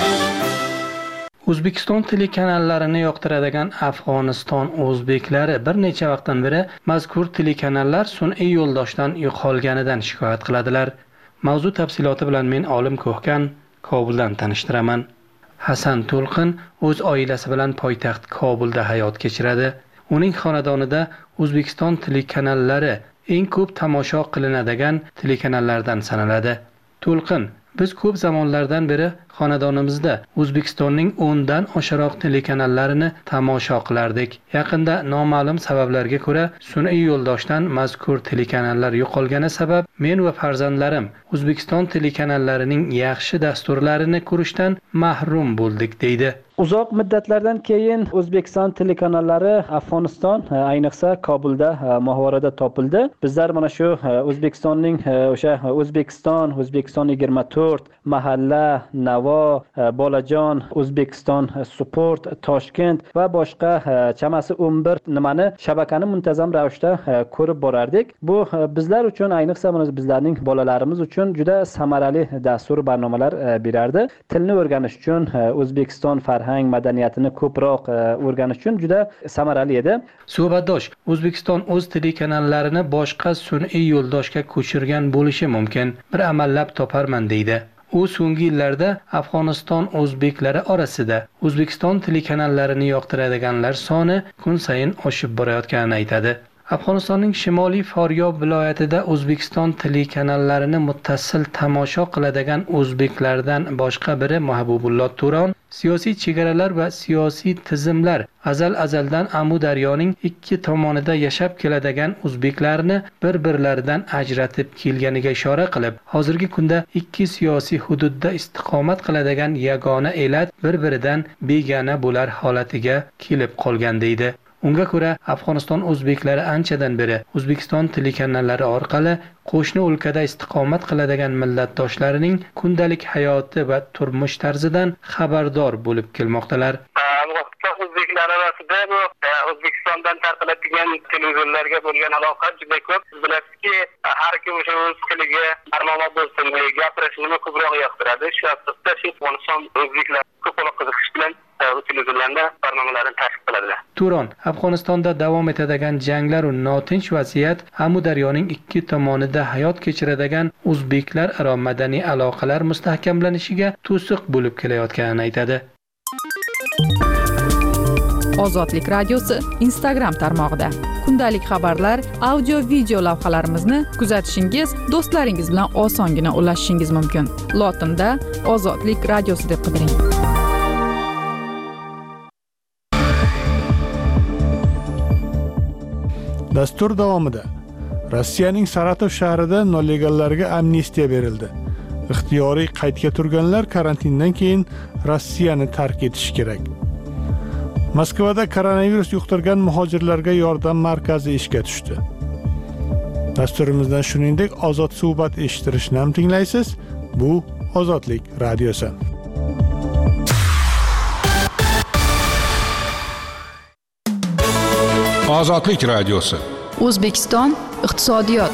S7: O'zbekiston telekanallarini yoqtiradigan Afg'oniston o'zbeklari bir necha vaqtdan beri mazkur telekanallar sun'iy yo'ldoshdan yo'qolganidan shikoyat qiladilar. Mavzu tafsiloti bilan men Olim Ko'hkan Kobuldan tanishtiraman. Hasan To'lqin o'z oilasi bilan poytaxt Kobulda hayot kechiradi. Uning xonadonida O'zbekiston telekanallari eng ko'p tomosha qilinadigan telekanallardan sanaladi. To'lqin: biz ko'p zamonlardan beri xonadonimizda O'zbekistonning o'ndan oshiroq telekanallarini tomosha qilardik. Yaqinda noma'lum sabablarga ko'ra sun'iy yo'ldoshdan mazkur telekanallar yo'qolgani sabab men va farzandlarim O'zbekiston telekanallarining yaxshi dasturlarini ko'rishdan mahrum bo'ldik, deydi.
S10: Uzoq muddatlardan keyin O'zbekiston telekanallari Afg'oniston, ayniqsa Kobulda mohvarada topildi. Bizlar mana shu O'zbekistonning o'sha O'zbekiston, O'zbekiston yigirma to'rt, Mahalla, Navo, Bolajon, O'zbekiston Sport, Toshkent va boshqa chamasi o'n bir nimani shabakani muntazam ravishda ko'rib borardik. Bu bizlar uchun, ayniqsa bizlarning bolalarimiz uchun juda samarali dastur barnomalar berardi. Tilni o'rganish uchun, O'zbekiston farhang madaniyatini ko'proq o'rganish uchun juda samarali edi.
S7: Suhbatdosh: O'zbekiston o'z telekanallarini boshqa sun'iy yo'ldoshga ko'chirgan bo'lishi mumkin. Bir amallab toparman, deydi. U so'nggi yillarda Afg'oniston o'zbeklari orasida O'zbekiston telekanallarini yoqtiradiganlar soni kun sayin oshib borayotganini aytadi.
S10: Afg'onistonning Shimoliy Faryob viloyatida O'zbekiston telekanallarını muttasil tomosha qiladigan o'zbeklardan boshqa biri Mahbubullo Turon siyosiy chegaralar va siyosiy tizimlar azal azaldan Amudaryoning ikki tomonida yashab keladigan o'zbeklarni bir-birlaridan ajratib kelganiga ishora qilib, hozirgi kunda ikki siyosiy hududda istiqomat qiladigan yagona elat bir-biridan begona bo'lar holatiga kelib qolgan deydi. Unga ko'ra, Afg'oniston o'zbeklari anchadan beri O'zbekiston telekanallari orqali qo'shni o'lkada istiqomat qiladigan millatdoshlarining kundalik hayoti va turmush tarzidan xabardor bo'lib kelmoqdalar.
S2: O'zbeklar orasida bu O'zbekistondan tarqatiladigan televizorlarga bo'lgan aloqa juda ko'p. Bilasizki, har kim o'sha o'z tiliga armoqda bo'lsin, gapirishni ko'proq yoqtiradi. Shu asosda Afg'oniston o'zbeklar ko'proq qiziqish bilan televizorlarni barnomalarini tashkil qiladilar.
S10: Turon, Afg'onistonda davom etadigan janglar va notinch vaziyat Amudaryoning ikki tomonida hayot kechiradigan o'zbeklar aro madaniy aloqalar mustahkamlanishiga to'siq bo'lib kelayotganini aytadi.
S3: Ozodlik radiosi Instagram tarmog'ida kundalik xabarlar, audio video lavhalarimizni kuzatishingiz, do'stlaringiz bilan osongina ulashishingiz mumkin. Lotinda Ozodlik radiosi deb qidiring.
S1: Dastur davomida Rossiyaning Saratov shahrida nollegallarga amnistiya berildi. Ixtiyoriy qaydga turganlar karantindan keyin Rossiyani tark etishi kerak. Moskvada koronavirus yuqtirgan muhojirlarga yordam markazi ishga tushdi. Dasturimizdan shuningdek ozod suhbat eshittirishni ham tinglaysiz. Bu Ozodlik radiosi.
S9: Ozodlik radiosi.
S3: O'zbekiston iqtisodiyot.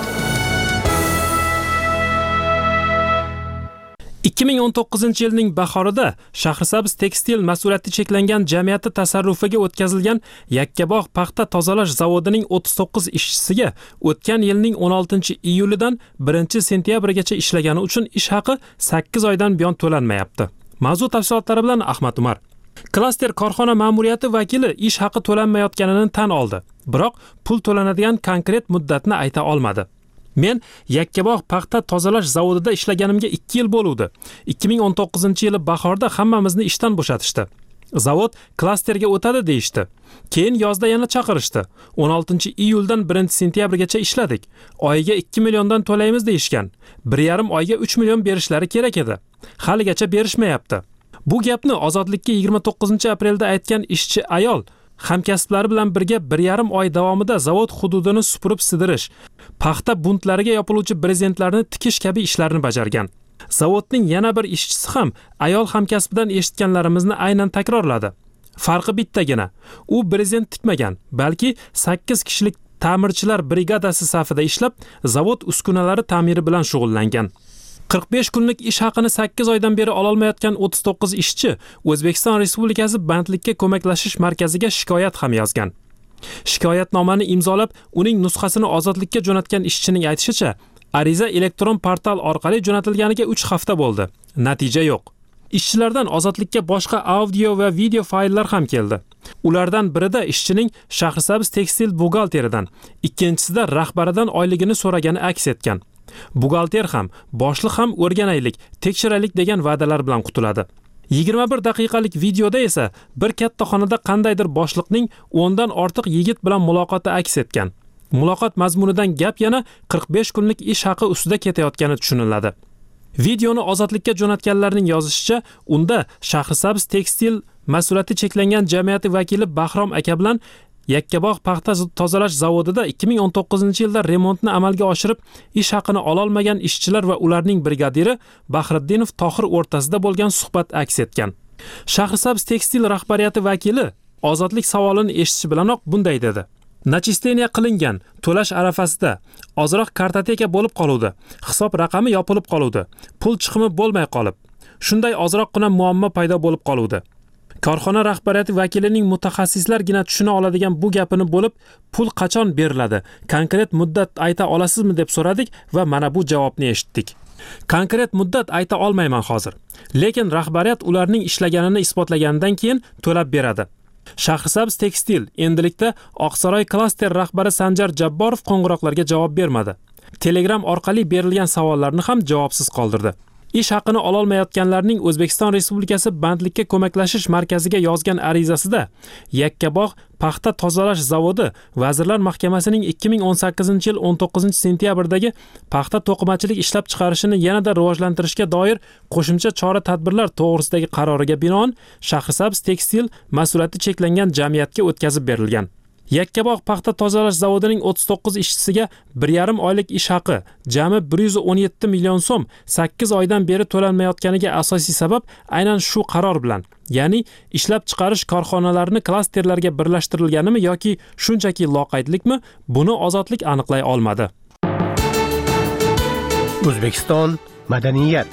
S8: ikki ming o'n to'qqizinchi yilning bahorida Shahrisabz Tekstil mas'uliyati cheklangan jamiyati tasarrufiga o'tkazilgan Yakkabog' paxta tozalash zavodining o'ttiz to'qqiz ishchisiga o'tgan yilning o'n oltinchi iyulidan birinchi sentyabrgacha ishlagani uchun ish haqi sakkiz oydan buyon to'lanmayapti. Mavzu tafsilotlari bilan Ahmad Umar. Klaster korxona ma'muriyati vakili ish haqi to'lanmayotganini tan oldi, biroq pul to'lanadigan konkret muddatni ayta olmadi. Men Yakkabog' paxta tozalash zavodida ishlaganimga ikki yil bo'ldi. ikki ming o'n to'qqizinchi yili bahorda hammamizni ishdan bo'shatishdi. Zavod klasterga o'tadi deyishdi. Keyin yozda yana chaqirishdi. o'n oltinchi iyuldan birinchi sentyabrgacha ishladik. Oyiga ikki milliondan to'laymiz deyishgan. bir yarim oyga uch million berishlari kerak edi. Haligacha berishmayapti. Bu gapni Ozodlikka yigirma to'qqizinchi aprelda aytgan ishchi ayol hamkasblari bilan birga bir yarim oy davomida zavod hududini supurib sidirish, paxta buntlariga yopiluvchi brezentlarni tikish kabi ishlarni bajargan. Zavodning yana bir ishchisi ham ayol hamkasbidan eshitganlarimizni aynan takrorladi. Farqi bittagina. U brezent tikmagan, balki sakkiz kishilik ta'mirchilar brigadasi safida ishlab, zavod uskunalari ta'miri bilan shug'ullangan. qirq besh kunlik ish haqini sakkiz oydan beri ololmayotgan o'ttiz to'qqiz ishchi O'zbekiston Respublikasi bandlikka ko'maklashish markaziga shikoyat ham yozgan. Shikoyatnomani imzolab, uning nusxasini Ozodlikka jo'natgan ishchining aytishicha, ariza elektron portal orqali jo'natilganiga uch hafta bo'ldi. Natija yo'q. Ishchilardan Ozodlikka boshqa audio va video fayllar ham keldi. Ulardan birida ishchining Shahrisabz Tekstil buxgalteridan, ikkinchisida rahbaridan oyligini so'ragani aks etgan. Buxgalter ham, boshliq ham o'rganaylik, tekshiraylik degan va'dalar bilan qutuladi. yigirma bir daqiqalik videoda esa bir katta xonada qandaydir boshliqning o'ndan ortiq yigit bilan muloqoti aks etgan. Muloqot mazmunidan gap yana qirq besh kunlik ish haqi ustida ketayotgani tushuniladi. Videoni Ozodlikka jo'natganlarning yozishicha, unda Shahrisabz Tekstil mas'uliyati cheklangan jamiyati vakili Bahrom aka bilan Yakkabog' paxta tozalash zavodida ikki ming o'n to'qqizinchi yilda remontni amalga oshirib, ish haqini ololmagan ishchilar va ularning brigadiri Bahriddinov Tohir o'rtasida bo'lgan suhbat aks etgan. Shahrisabz Tekstil rahbariyati vakili Ozodlik savolini eshitishi bilanoq bunday dedi: Nachisteniya qilingan, to'lash arafasida ozroq kartoteka bo'lib qoluvdi, hisob raqami yopilib qoluvdi, pul chiqimi bo'lmay qolib, shunday ozroqgina muammo paydo bo'lib qoluvdi. Korxona rahbariyati vakilining mutaxassislargina tushuna oladigan bu gapini bo'lib, pul qachon beriladi, konkret muddat ayta olasizmi deb so'radik va mana bu javobni eshitdik. Konkret muddat ayta olmayman hozir, lekin rahbariyat ularning ishlaganini isbotlagandan keyin to'lab beradi. Shahrisabz Tekstil endilikda Oqsaroy klaster rahbari Sanjar Jabborov qo'ng'iroqlarga javob bermadi. Telegram orqali berilgan savollarni ham javobsiz qoldirdi. Ish haqini ololmayotganlarning O'zbekiston Respublikasi bandlikka ko'maklashish markaziga yozgan arizasida Yakkabog' paxta tozalash zavodi Vazirlar Mahkamasining ikki ming o'n sakkizinchi yil o'n to'qqizinchi sentyabrdagi paxta to'qimachilik ishlab chiqarishini yanada rivojlantirishga doir qo'shimcha chora-tadbirlar to'g'risidagi qaroriga binoan Shahrisabz Tekstil mas'uliyati cheklangan jamiyatga o'tkazib berilgan. Yakkabog' paxta tozalash zavodining o'ttiz to'qqiz ishchisiga bir yarim oylik ish haqi, jami bir yuz o'n yetti million so'm sakkiz oydan beri to'lanmayotganiga asosiy sabab aynan shu qaror bilan, ya'ni ishlab chiqarish korxonalarini klasterlarga birlashtirilganimi yoki shunchaki loqaydlikmi, buni Ozodlik aniqlay olmadi.
S11: O'zbekiston madaniyat.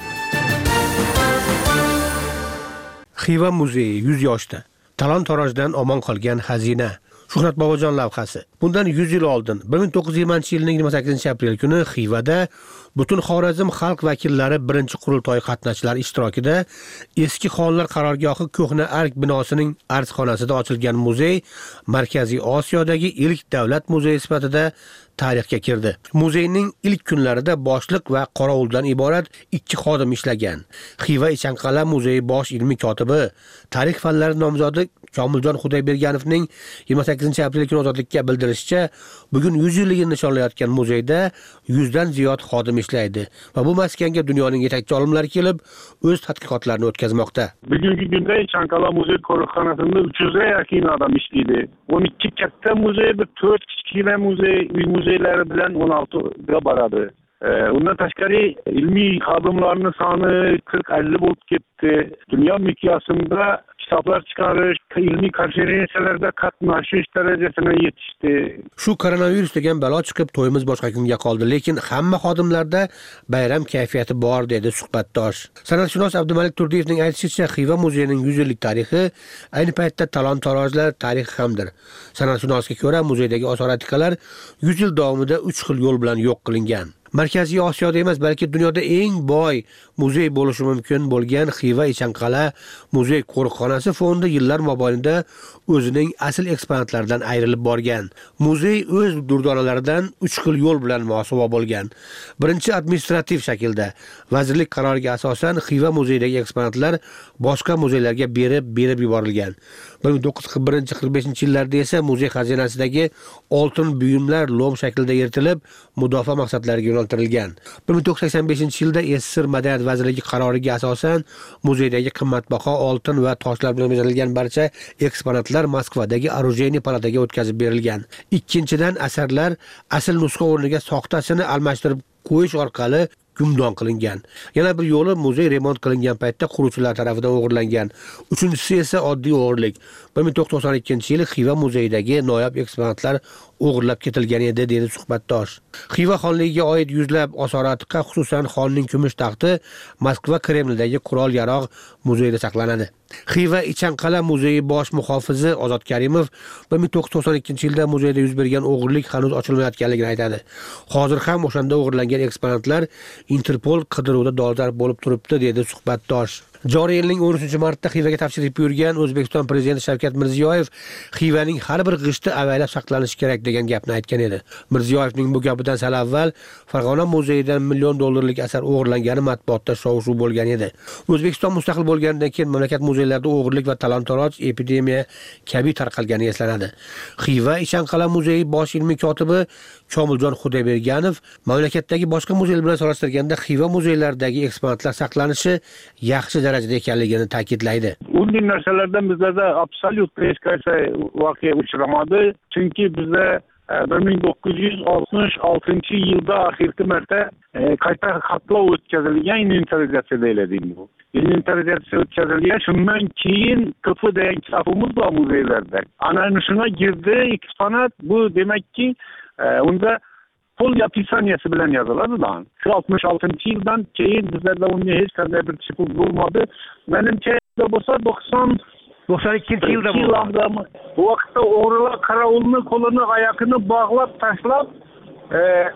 S11: Xiva muzeyi yuz yoshda. Talon-torojdan omon qolgan xazina. Shuhrat Bobojon lavhasi. Bundan yuz yil oldin, bir ming to'qqiz yuz yigirmanchi yilning yigirma sakkizinchi aprel kuni Xivada butun Xorazm xalq vakillari birinchi qurultoy qatnashchilari ishtirokida eski xonlar qarorgohi ko'hna ark binosining arzxonasida ochilgan muzey Markaziy Osiyodagi ilk davlat muzeyi sifatida tarixga kirdi. Muzeyning ilk kunlarida boshliq va qorovuldan iborat ikki xodim ishlagan. Xiva Ichanqal'a muzeyi bosh ilmiy kotibi, tarix fanlari nomzodi Komiljon Xudoyberganovning yigirma sakkizinchi aprel kuni Ozodlikka bildirishicha, bugun yuz yilligini nishonlayotgan muzeyda yuzdan ziyod xodim ishlaydi va bu maskanga dunyoning yetakchi olimlari kelib, o'z tadqiqotlarini o'tkazmoqda.
S12: Bugungi kunda Ichanqal'a muzey qo'riqxonasida uch yuzga yaqin odam ishlaydi. o'n ikki katta muzey, bir to'rt kichkina muzey, uy muzeylari bilan o'n oltiga boradi. Undan tashqari ilmiy xodimlarning soni qirq ellik bo'lib ketdi. Dunyo miqyosida kitoblar chiqarish, ilmiy konferensiyalarda qatnashish darajasiga yetishdi.
S11: Shu koronavirus degan balo chiqib to'yimiz boshqa kunga qoldi, lekin hamma xodimlarda bayram kayfiyati bor, dedi suhbatdosh. San'atshunos Abdumalik Turdiyevning aytishicha, Xiva muzeyining yuz yillik tarixi ayni paytda talon-torojlar tarixi hamdir. San'atshunosga ko'ra, muzeydagi osoratikalar yuz yil davomida uch xil yo'l bilan yo'q qilingan. Markaziy Osiyoda emas, balki dunyoda eng boy muzey bo'lishi mumkin bo'lgan Xiva Ichanqal'a muzey qo'riqxonasi fondi yillar mobaynida o'zining asl eksponatlaridan ayrilib borgan. Muzey o'z durdonalaridan uch xil yo'l bilan muhosaba bo'lgan. Birinchi, administrativ shaklda. Vazirlik qaroriga asosan Xiva muzeyidagi eksponatlar boshqa muzeylarga berib berib yuborilgan. bir ming to'qqiz yuz qirq birinchi qirq beshinchi yillarda esa muzey xazinasidagi oltin buyumlar lom shaklda yeritilib, mudofaa maqsadlariga yo'naltirilgan. bir ming to'qqiz yuz sakson beshinchi yilda SSR Madaniyat vazirligi qaroriga asosan muzeydagi qimmatbaho oltin va toshlar bilan bezatilgan barcha eksponatlar Moskvadagi Orujeniy palataga o'tkazib berilgan. Ikkinchidan, asarlar asl nusxa o'rniga soxtasini almashtirib qo'yish orqali gumdon qilingan. Yana bir yo'li muzey remont qilingan paytda quruvchilar tomonidan o'g'irlangan. Uchinchisi esa oddiy o'g'irlik. bir ming to'qqiz yuz to'qson ikkinchi yili Xiva muzeyidagi noyob eksponatlar o'g'irlab ketilgan edi, dedi suhbatdosh. Xiva xonligiga oid yuzlab osoratiqa, xususan xonning kumush taxti Moskva Kremlidagi qurol-yarog' muzeyida saqlanadi. Xiva Ichanqal'a muzeyi bosh muhofizi Ozod Karimov bir ming to'qqiz yuz to'qson ikkinchi yilda muzeyda yuz bergan o'g'irlik hanuz ochilmayotganligini aytadi. Hozir ham o'shanda o'g'irlangan eksponatlar Interpol qidiruvida dolzarb bo'lib turibdi, dedi suhbatdosh. Joriy yilning o'n uchinchi martda Xivaga tashrif buyurgan O'zbekiston prezidenti Shavkat Mirziyoyev Xivaning har bir g'ishti avaylab saqlanishi kerak degan gapni aytgan edi. Mirziyoyevning bu gapidan sal avval Farg'ona muzeyidan million dollarlik asar o'g'irlangani matbuotda shov-shuv bo'lgan edi. O'zbekiston mustaqil bo'lganidan keyin mamlakat muzeylarida o'g'irlik va talon-toroj epidemiya kabi tarqalgani eslanadi. Xiva Ichanqal'a muzeyi bosh ilmiy kotibi Komiljon Xudoyberganov mamlakatdagi boshqa muzeylar bilan solishtirganda Xiva muzeylaridagi eksponatlar saqlanishi yaxshi darajada ekanligini ta'kidlaydi.
S12: Bunday narsalardan bizlarda absolyut hech qaysi voqea uchramadi, chunki bizda bir ming to'qqiz yuz oltmish oltinchi yilda oxirgi marta qayta xatlov o'tkazilgan, inventarizatsiya deyiladi bu. Inventarizatsiya o'tkazilgan, shundan keyin K F degan kitobimiz bor muzeylarda. Ana shuna girdi eksponat, bu demakki unda pol описанияsi bilan yoziladi da. Shu oltmish oltinchi yildan keyin bizlarda unga hech qanday bir chiqib bo'lmadi. Menimcha bo'lsa to'qson to'qson ikkinchi yilda bo'ldi. Bu vaqtda o'g'rilar qorovulni qo'lini oyog'ini bog'lab tashlab,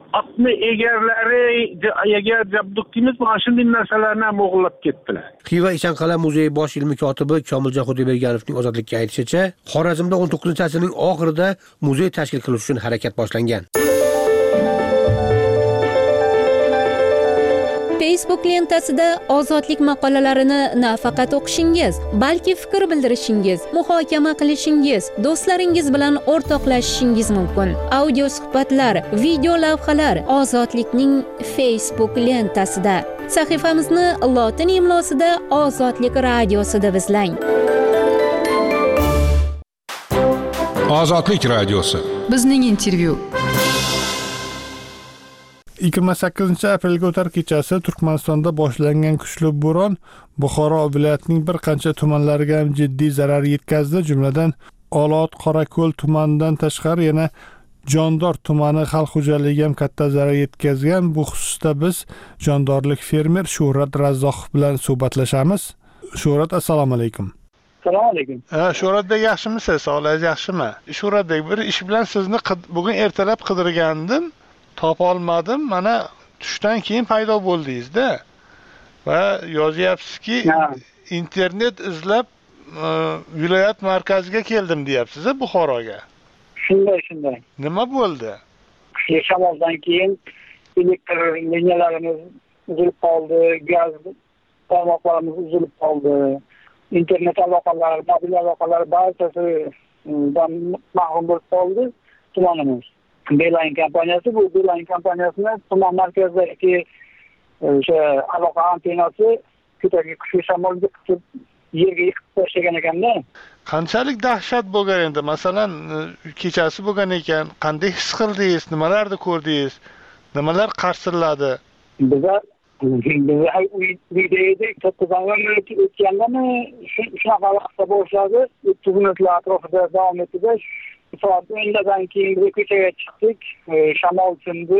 S12: otni egarlari egar jabduqimiz mana shunday narsalarni ham o'g'irlab ketdilar.
S11: Xiva Ichanqal'a muzeyi bosh ilmiy kotibi Komiljon Xudoyberganovning Ozodlikka aytishicha, Xorazmda o'n to'qqizinchi asrning oxirida muzey tashkil qilish uchun harakat boshlangan.
S13: Facebook lentasida ozodlik maqolalarini nafaqat o'qishingiz, balki fikr bildirishingiz, muhokama qilishingiz, do'stlaringiz bilan o'rtoqlashishingiz mumkin. Audio suhbatlar, video lavhalar Ozodlikning Facebook lentasida. Sahifamizni lotin imlosida Ozodlik radiosi deb izlang.
S9: Ozodlik radiosi.
S3: Bizning intervyu.
S1: yigirma sakkizinchi aprelga o'tar kechasi Turkmanistonda boshlangan kuchli bo'ron Buxoro viloyatining bir qancha tumanlariga ham jiddiy zarar yetkazdi. Jumladan, Olot, Qorako'l tumanidan tashqari yana Jondor tumani xalq xo'jaligiga ham katta zarar yetkazgan. Bu xususda biz jondorlik fermer Shuhrat Razzoqov bilan suhbatlashamiz. Shuhrat, assalomu alaykum.
S2: Assalomu alaykum.
S1: Ha, Shuhratbek yaxshimisiz? Sog'lig'ingiz yaxshimi? Shuhratbek, bir ish bilan sizni bugun ertalab qidirgandim. Topa olmadim. Mana tushdan keyin paydo bo'ldingiz-da. Va yozyapsizki, internet izlab viloyat markaziga keldim deyapsiz, Buxoroga.
S2: Shunday, shunday.
S1: Nima bo'ldi?
S2: Kuchli shamoldan keyin elektr liniyalarimiz uzilib qoldi, gaz tarmoqlarimiz uzilib qoldi. Internet aloqalari, mobil aloqalar barchasi mahrum bo'lib qoldi tumanimiz. Beeline kompaniyasi, bu Beeline kompaniyasini tuman markazidagi o'sha aloqa antennasi ko'targa kuchli shamolga qisib yerga yiqib tashlagan ekanda.
S1: Qanchalik dahshat bo'lgan endi? Masalan, kechasi bo'lgan ekan, qanday his qildingiz? Nimalarni ko'rdingiz? Nimalar qarsilladi?
S2: Biza biza uyda edik, to'qqizdan minut o'tgandami shunaqa vaqtda boshladi. o'ttiz minutlar atrofida davom etdi. Soat o'ndan keyin biz ko'chaga chiqdik. Shamol tindi.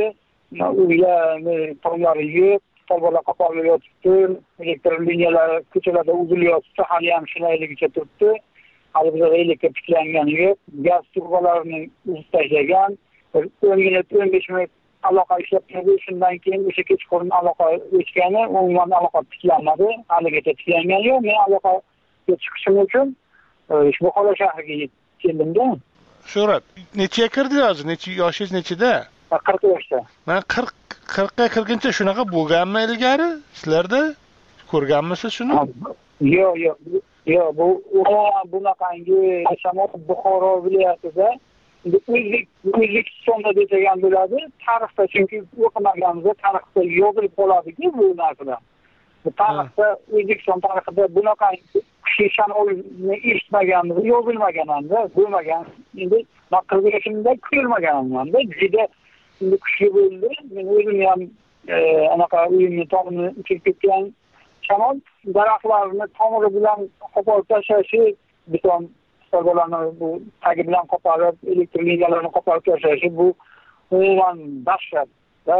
S2: Uylarni tomlari yo'q, tolbalar qoqolib yotibdi. Elektr liniyalari ko'chalarda uzilyapti, hali ham shilayligicha turibdi. Hali bizda elektr tiklangani yo'q. Gaz turbalarini uzib tashlagan. o'n minut, o'n besh minut aloqa ishlab turdi. Shundan keyin o'sha kechqurun aloqa o'chgani, umuman aloqa tiklanmadi. Haligacha tiklangani yo'q. Men aloqaga chiqishim uchun Buxoro shahriga keldim-da.
S1: Shuhrat, nechaga kirdingiz hozir? Necha yoshingiz nechida?
S2: qirq yoshda.
S1: Men qirq qirqqa kirguncha shunaqa bo'lganmi ilgari? Sizlarda ko'rganmisiz shuni?
S2: Yo'q, yo'q. Yo'q, bu bunaqangi shamol Buxoro viloyatida O'zbek O'zbekistonda degan bo'ladi. Tarixda, chunki o'qimaganimizda tarixda yozilib qoladi-ku bu narsalar. Tarixda, O'zbekiston tarixida bunaqangi kuchli shamolni eshitmaganmiz, yozilmagan hamda, bo'lmagan. Endi qirq yoshimda ko'rmaganman-da, juda kuchli bo'ldi. Men o'zim ham anaqa uyimni tomini uchib ketgan shamol daraxtlarni tomiri bilan qo'porib tashlashi, beton stolbalarni bu tagi bilan qo'porib, elektr liniyalarini qo'porib tashlashi bu umuman dahshat.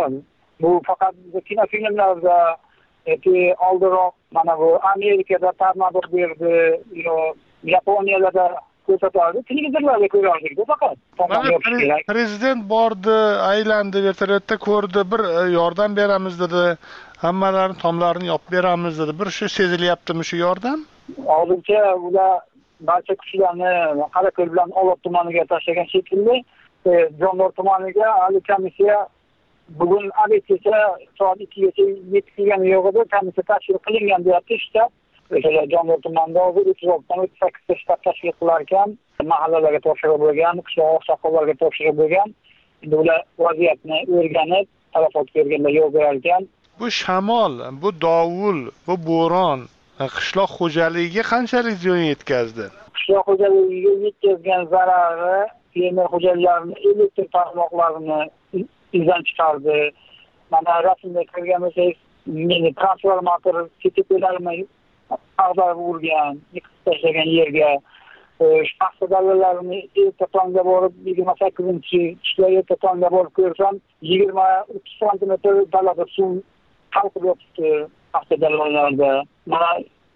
S2: Bu faqat kinofilmlarda yoki oldinroq mana bu Amerikada tornado berdi, yo Yaponiyada ko'rsatardi, televizorlarda ko'rardik faqat.
S1: Prezident bordi, aylandi, vertolyotda ko'rdi, bir yordam beramiz dedi, hammalarni tomlarini yopib beramiz dedi. Bir shu sezilyaptimi shu yordam?
S2: Hozircha ular barcha kuchlarni Qorako'l bilan Olot tumaniga tashlagan shekilli, Jondor tumaniga hali komissiya bugun abetgacha soat ikkigacha yetkazgani yo'q edi, komissiya tashkil qilingan deyapti shtab. O'sha Jondor tumanida hozir uch yuz o'ttiz sakkizta shtab tashkil qilar ekan, mahallalarga topshiriq bo'lgan, qishloq oqsoqollarga topshiriq bo'lgan. Endi ular vaziyatni o'rganib, talafot ko'rganda yo'l berar ekan.
S1: Bu shamol, bu dovul, bu bo'ron qishloq xo'jaligiga qanchalik ziyon yetkazdi?
S2: Qishloq xo'jaligiga yetkazgan zarari fermer xo'jaliklarini elektr tarmoqlarini izdan chiqardi. Mana rasmda ko'rgan bo'lsangiz, meni transformator ketib-ketlarni ag'darib urgan, yiqib tashlagan yerga. Shaxs dalalarni erta tongda borib, yigirma sakkizinchi qishda erta tongda borib ko'rsam, yigirma o'ttiz santimetr dalada suv qalqib yotibdi paxta dalalarida. Mana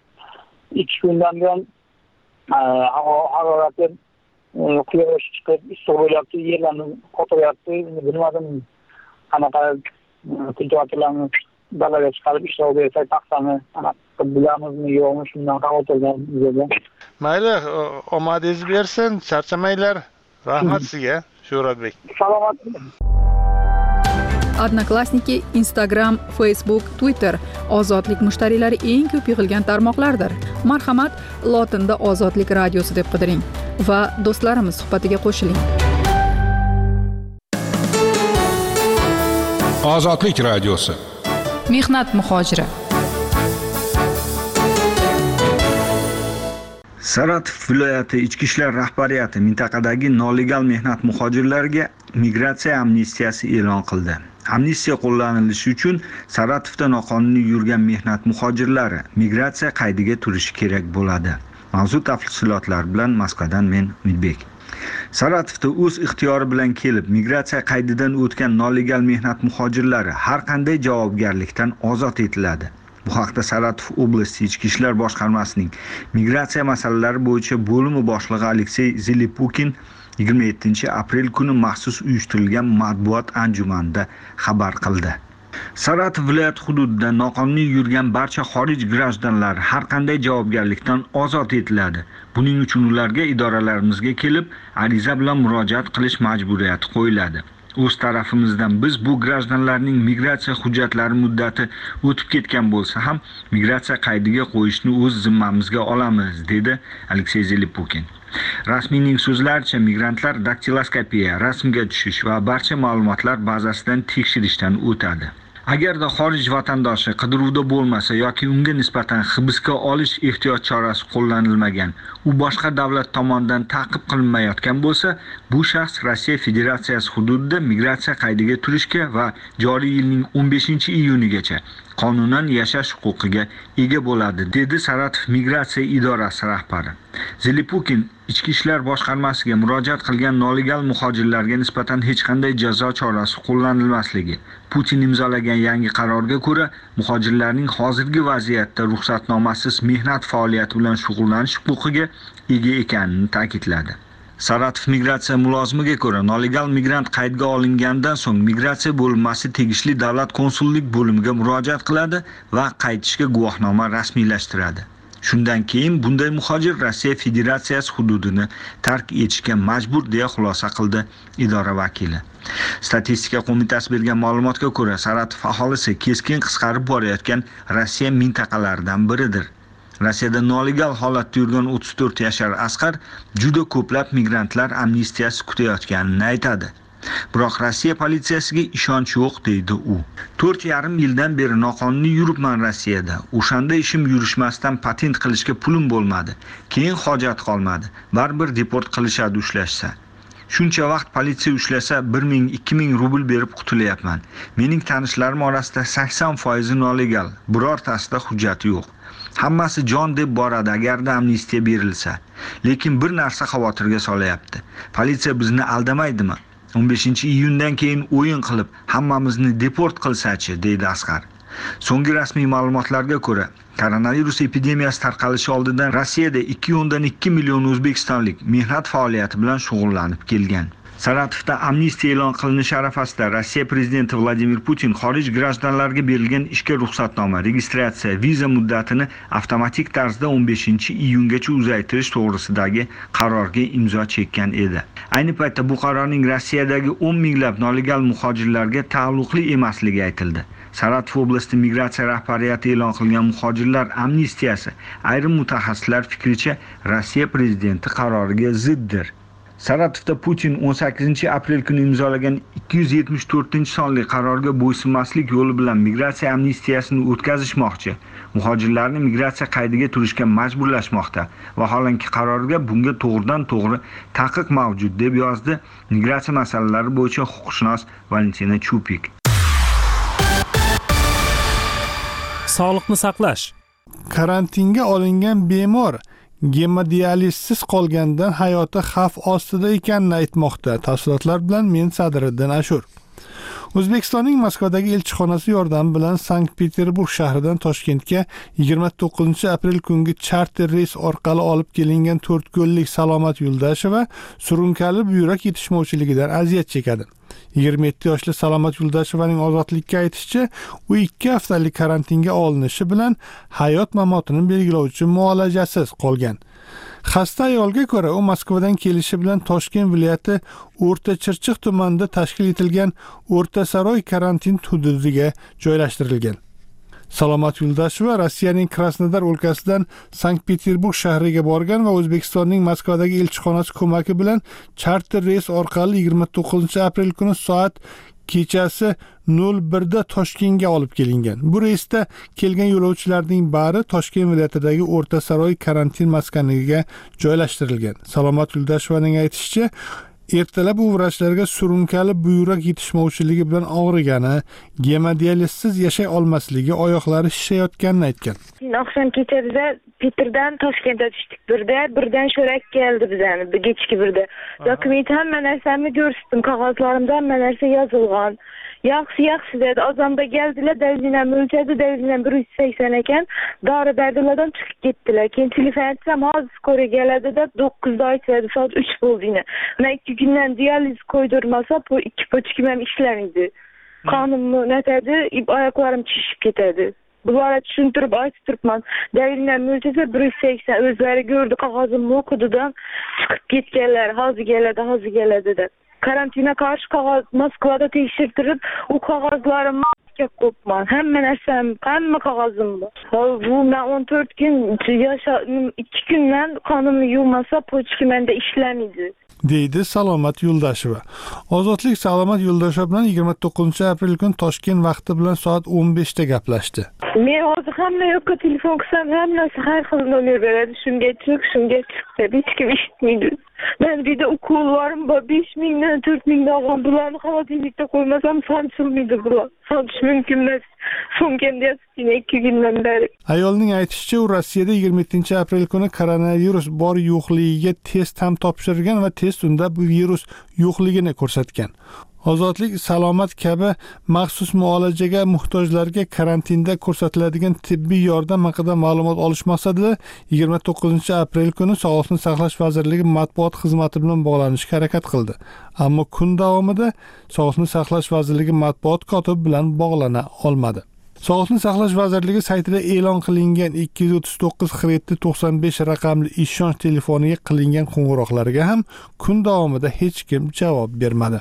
S2: ikki kundan buyon havo harorati quyosh chiqib issiq bo'lyapti, yerlarni qotiryapti. Bilmadim qanaqa tinch vakillarni dalaga chiqarib ishlov bersak paxtani anaqa bilamizmi yo'qmi shundan xavotirdan bizda.
S1: Mayli, omadingiz bersin, charchamanglar. Rahmat sizga, Shuhratbek.
S2: Salomat.
S3: Odnoklassniki, Instagram, Facebook, Twitter ozodlik mushtariylari eng ko'p yig'ilgan tarmoqlardir. Marhamat, lotinda Ozodlik radiosi deb qidiring va do'stlarimiz suhbatiga qo'shiling.
S9: Ozodlik radiosi.
S3: Mehnat muhojiri.
S14: Saratov viloyati ichki ishlar rahbariyati mintaqadagi nolegal mehnat muhojirlariga migratsiya amnistiyasi e'lon qildi. Amnistiya qo'llanilishi uchun Saratovda noqonuniy yurgan mehnat muhojirlari migratsiya qaydiga turishi kerak bo'ladi. Mavzu tafsilotlar bilan Moskvadan men Umidbek. Saratovda o'z ixtiyori bilan kelib migratsiya qaydidan o'tgan nolegal mehnat muhojirlari har qanday javobgarlikdan ozod etiladi. Bu haqda Saratov oblasti ichki ishlar boshqarmasining migratsiya masalalari bo'yicha bo'limi boshlig'i Aleksey Zelipukin yigirma yettinchi aprel kuni maxsus uyushtirilgan matbuot anjumanida xabar qildi. Saratov viloyati hududida noqonuniy yurgan barcha xorij grajdanlari har qanday javobgarlikdan ozod etiladi. Buning uchun ularga idoralarimizga kelib, ariza bilan murojaat qilish majburiyati qo'yiladi. O'z tarafimizdan biz bu grajdanlarning migratsiya hujjatlari muddati o'tib ketgan bo'lsa ham migratsiya qaydiga qo'yishni o'z zimmamizga olamiz, dedi Aleksey Zelipukin. Rasmiyning so'zlaricha migrantlar daktiloskopiya, rasmga tushish va barcha ma'lumotlar bazasidan tekshirishdan o'tadi. Agarda xorij vatandoshi qidiruvda bo'lmasa yoki unga nisbatan hibsga olish ehtiyot chorasi qo'llanilmagan, u boshqa davlat tomonidan ta'qib qilinmayotgan bo'lsa, bu shaxs Rossiya Federatsiyasi hududida migratsiya qaydiga turishga va joriy yilning o'n beshinchi iyunigacha qonunan yashash huquqiga ega bo'ladi, dedi Saratov migratsiya idorasi rahbari. Zelipukin ichki ishlar boshqarmasiga murojaat qilgan nolegal muhojirlarga nisbatan hech qanday jazo chorasi qo'llanilmasligi, Putin imzolagan yangi qarorga ko'ra muhojirlarning hozirgi vaziyatda ruxsatnomasiz mehnat faoliyati bilan shug'ullanish huquqiga ega ekanini ta'kidladi. Saratov migratsiya mulozimiga ko'ra, nolegal migrant qaydga olingandan so'ng migratsiya bo'linmasi tegishli davlat konsullik bo'limiga murojaat qiladi va qaytishga guvohnoma rasmiylashtiradi. Shundan keyin bunday muhojir Rossiya Federatsiyasi hududini tark etishga majbur, deya xulosa qildi idora vakili. Statistika qo'mitasi bergan ma'lumotga ko'ra, Saratov aholisi keskin qisqarib borayotgan Rossiya mintaqalaridan biridir. Rossiyada nolegal holatda yurgan o'ttiz to'rt yashar Asqar juda ko'plab migrantlar amnistiyasi kutayotganini aytadi. Biroq Rossiya politsiyasiga ishonch yo'q, deydi u. to'rt yarim yildan beri noqonuniy yuribman Rossiyada. O'shanda ishim yurishmasdan patent qilishga pulim bo'lmadi. Keyin hojat qolmadi. Baribir deport qilishadi ushlashsa. Shuncha vaqt politsiya ushlasa bir ming ikki ming rubl berib qutulyapman. Mening tanishlarim orasida sakson foiz nolegal, birortasida hujjati yo'q. Hammasi jon deb boradi agarda amnistiya berilsa. Lekin bir narsa xavotirga solayapti. Politsiya bizni aldamaydimi? o'n beshinchi iyundan keyin o'yin qilib hammamizni deport qilsa-chi, deydi Asqar. So'nggi rasmiy ma'lumotlarga ko'ra, koronavirus epidemiyasi tarqalishi oldidan Rossiyada ikki nuqta ikki million o'zbekistonlik mehnat faoliyati bilan shug'ullanib kelgan. Saratovda amnistiya e'lon qilinishi arafasida Rossiya prezidenti Vladimir Putin xorij grajdanlariga berilgan ishga ruxsatnoma, registratsiya, viza muddatini avtomatik tarzda o'n beshinchi iyungacha uzaytirish to'g'risidagi qarorga imzo chekkan edi. Ayni paytda bu qarorning Rossiyadagi o'n minglab nolegal muhojirlarga taalluqli emasligi aytildi. Saratov oblasti migratsiya rahbariyati e'lon qilgan muhojirlar amnistiyasi ayrim mutaxassislar fikricha Rossiya prezidenti qaroriga ziddir. Saratovda Putin o'n sakkizinchi aprel kuni imzolagan ikki yuz yetmish to'rtinchi sonli qarorga bo'ysunmaslik yo'li bilan migratsiya amnistiyasini o'tkazishmoqchi. Muhojirlarni migratsiya qaydiga turishga majburlashmoqda. Vaholanki qarorga bunga to'g'ridan to'g'ri taqiq mavjud, deb yozdi migratsiya masalalari bo'yicha huquqshunos Valentina Chupik.
S8: Sog'liqni saqlash.
S1: Karantinga olingan bemor gemodializsiz qolgandan hayoti xavf ostida ekanini aytmoqda. Tafsilotlar bilan men Sadriddin Ashur. O'zbekistonning Moskvadagi elchixonasi yordami bilan Sankt-Peterburg shahridan Toshkentga yigirma to'qqizinchi aprel kungi charter reys orqali olib kelingan to'rt ko'llik Salomat Yuldasheva surunkali buyrak yetishmovchiligidan aziyat chekadi. yigirma yetti yoshli Salomat Yuldashevaning Ozodlikka aytishicha, u ikki haftalik karantinga olinishi bilan hayot mamotini belgilovchi muolajasiz qolgan. Xasta ayolga ko'ra, u Moskvadan kelishi bilan Toshkent viloyati O'rta Chirchiq tumanida tashkil etilgan O'rta Saroy karantin hududiga joylashtirilgan. Salomat Yuldasheva Rossiyaning Krasnodar o'lkasidan Sankt-Peterburg shahriga borgan va O'zbekistonning Moskvadagi elchixonasi ko'magi bilan charter reys orqali yigirma to'qqizinchi aprel kuni soat kechasi nol birda Toshkentga olib kelingan. Bu reysda kelgan yo'lovchilarning bari Toshkent viloyatidagi O'rta Saroy karantin maskaniga joylashtirilgan. Salomat Yuldashevaning aytishicha, ertalab u vrachlarga surunkali buyrak yetishmovchiligi bilan og'rigani, gemodializsiz yashay olmasligi, oyoqlari shishayotganini aytgan.
S15: Oqshom kecha biz Peterdan Toshkentga tushdik. Birda birdan sho'rak keldi bizani, kechki birda. Dokument hamma narsamni ko'rsatdim, qog'ozlarimda hamma narsa yozilgan. Yaxshi, yaxshi dedi. Ozonda keldilar, davrinam o'lchadi, davrinam bir yuz sakson ekan. Dori berdilardan chiqib ketdilar. Keyin telefon etsam, hozir ko'ra keladi deb to'qqizda aytadi, soat uch bo'ldi. Mana ikki kundan dializ qo'ydirmasa, bu ikki pochkim ham ishlamaydi. Qonimni netadi, oyoqlarim shishib ketadi. Bularga tushuntirib aytib turibman. Davrinam o'lchasa bir yuz sakson, o'zlari ko'rdi, qog'ozimni o'qididan chiqib ketganlar, hozir keladi, hozir keladi deb. Karantina qarshi qog'oz Moskvada tekshirtirib, u qog'ozlarimni qo'yibman. Hamma narsam, hamma qog'ozim bor. Bu men o'n to'rt kun yashadim, ikki kundan qonimni yuvmasa, pochkimda ishlamaydi,
S1: deydi Salomat Yuldasheva. Ozodlik Salomat Yuldasheva bilan yigirma to'qqizinchi aprel kuni Toshkent vaqti bilan soat o'n beshda gaplashdi.
S15: Men hozir hamma yoqqa telefon qilsam, hammasi har xil nomer beradi. Shunga chiq, shunga chiq deb hech kim eshitmaydi. Men bir ukollarim bor, besh mingdan to'rt mingdan olgan. Bularni xavotirlikda qo'ymasam, sanchilmaydi bular. Sanchish mumkin emas. So'ngimda ikki kundan beri.
S1: Ayolning aytishicha, u Rossiyada yigirma yettinchi aprel kuni koronavirus bor yo'qligiga test ham topshirgan va test unda bu virus yo'qligini ko'rsatgan. Ozodlik Salomat kabi maxsus muolajaga muhtojlarga karantinda ko'rsatiladigan tibbiy yordam haqida ma'lumot olish maqsadida yigirma to'qqizinchi aprel kuni Sog'liqni saqlash vazirligi matbuot xizmati bilan bog'lanishga harakat qildi. Ammo kun davomida Sog'liqni saqlash vazirligi matbuot kotibi bilan bog'lana olmadi. Sog'liqni saqlash vazirligi saytida e'lon qilingan ikki yuz o'ttiz to'qqiz qirq yetti to'qson besh raqamli ishonch telefoniga qilingan qo'ng'iroqlarga ham kun davomida hech kim javob bermadi.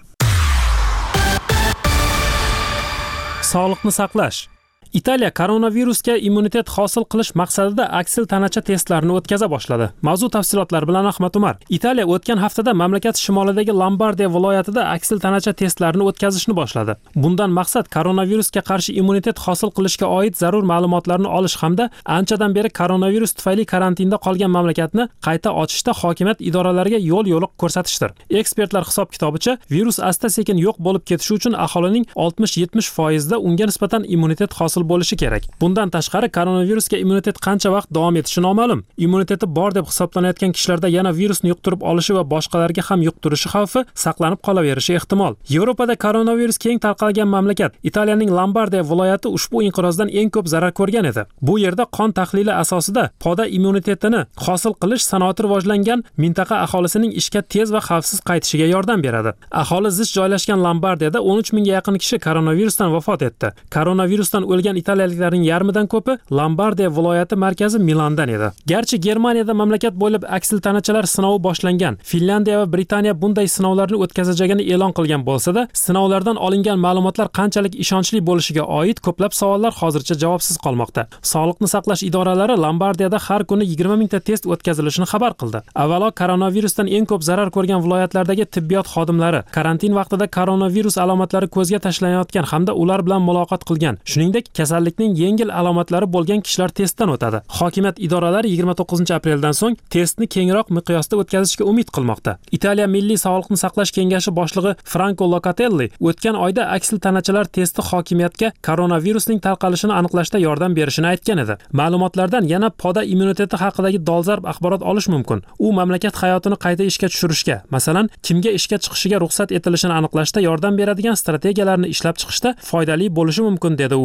S8: Sog'liqni saqlash. Italiya koronavirusga immunitet hosil qilish maqsadida aksil tanacha testlarini o'tkaza boshladi. Mavzu tafsilotlari bilan Ahmad Umar. Italiya o'tgan haftada mamlakat shimolidagi Lombardiya viloyatida aksil tanacha testlarini o'tkazishni boshladi. Bundan maqsad koronavirusga qarshi immunitet hosil qilishga oid zarur ma'lumotlarni olish hamda anchadan beri koronavirus tufayli karantinda qolgan mamlakatni qayta ochishda hokimiyat idoralariga yo'l yo'liq ko'rsatishdir. Ekspertlar hisob-kitobicha, virus asta-sekin yo'q bo'lib ketishi uchun aholining oltmish yetmish foizda unga nisbatan immunitet hosil bo'lishi kerak. Bundan tashqari koronavirusga immunitet qancha vaqt davom etishi noma'lum. Immuniteti bor deb hisoblanayotgan kishilarda yana virusni yuqtirib olishi va boshqalarga ham yuqtirishi xavfi saqlanib qolaverishi ehtimol. Yevropada koronavirus keng tarqalgan mamlakat Italiyaning Lombardiya viloyati ushbu inqirozdan eng ko'p zarar ko'rgan edi. Bu yerda qon tahlili asosida poda immunitetini hosil qilish sanoati rivojlangan mintaqa aholisining ishga tez va xavfsiz qaytishiga yordam beradi. Aholi zich joylashgan Lombardiyada o'n uch mingga yaqin kishi koronavirusdan vafot etdi. Koronavirusdan o'lgan italiyaliklarning yarmidan ko'pi Lombardiya viloyati markazi Milandan edi. Garchi Germaniyada mamlakat bo'ylab aksil tanachalar sinovi boshlangan, Finlandiya va Britaniya bunday sinovlarni o'tkazajagini e'lon qilgan bo'lsa-da, sinovlardan olingan ma'lumotlar qanchalik ishonchli bo'lishiga oid ko'plab savollar hozircha javobsiz qolmoqda. Sog'liqni saqlash idoralari Lombardiyada har kuni yigirma mingta test o'tkazilishini xabar qildi. Avvalo koronavirusdan eng ko'p zarar ko'rgan viloyatlardagi tibbiyot xodimlari karantin vaqtida koronavirus alomatlari ko'zga tashlanayotgan hamda ular bilan muloqot qilgan, shuningdek kasallikning yengil alomatlari bo'lgan kishilar testdan o'tadi. Hokimiyat idoralari yigirma to'qqizinchi apreldan so'ng testni kengroq miqyosda o'tkazishga umid qilmoqda. Italiya Milliy sog'liqni saqlash kengashi boshlig'i Franco Locatelli o'tgan oyda aksil tanachalar testi hokimiyatga koronavirusning tarqalishini aniqlashda yordam berishini aytgan edi. Ma'lumotlardan yana poda immuniteti haqidagi dolzarb axborot olish mumkin. U mamlakat hayotini qayta ishga tushirishga, masalan, kimga ishga chiqishiga ruxsat etilishini aniqlashda yordam beradigan strategiyalarni ishlab chiqishda foydali bo'lishi mumkin dedi u. Italiya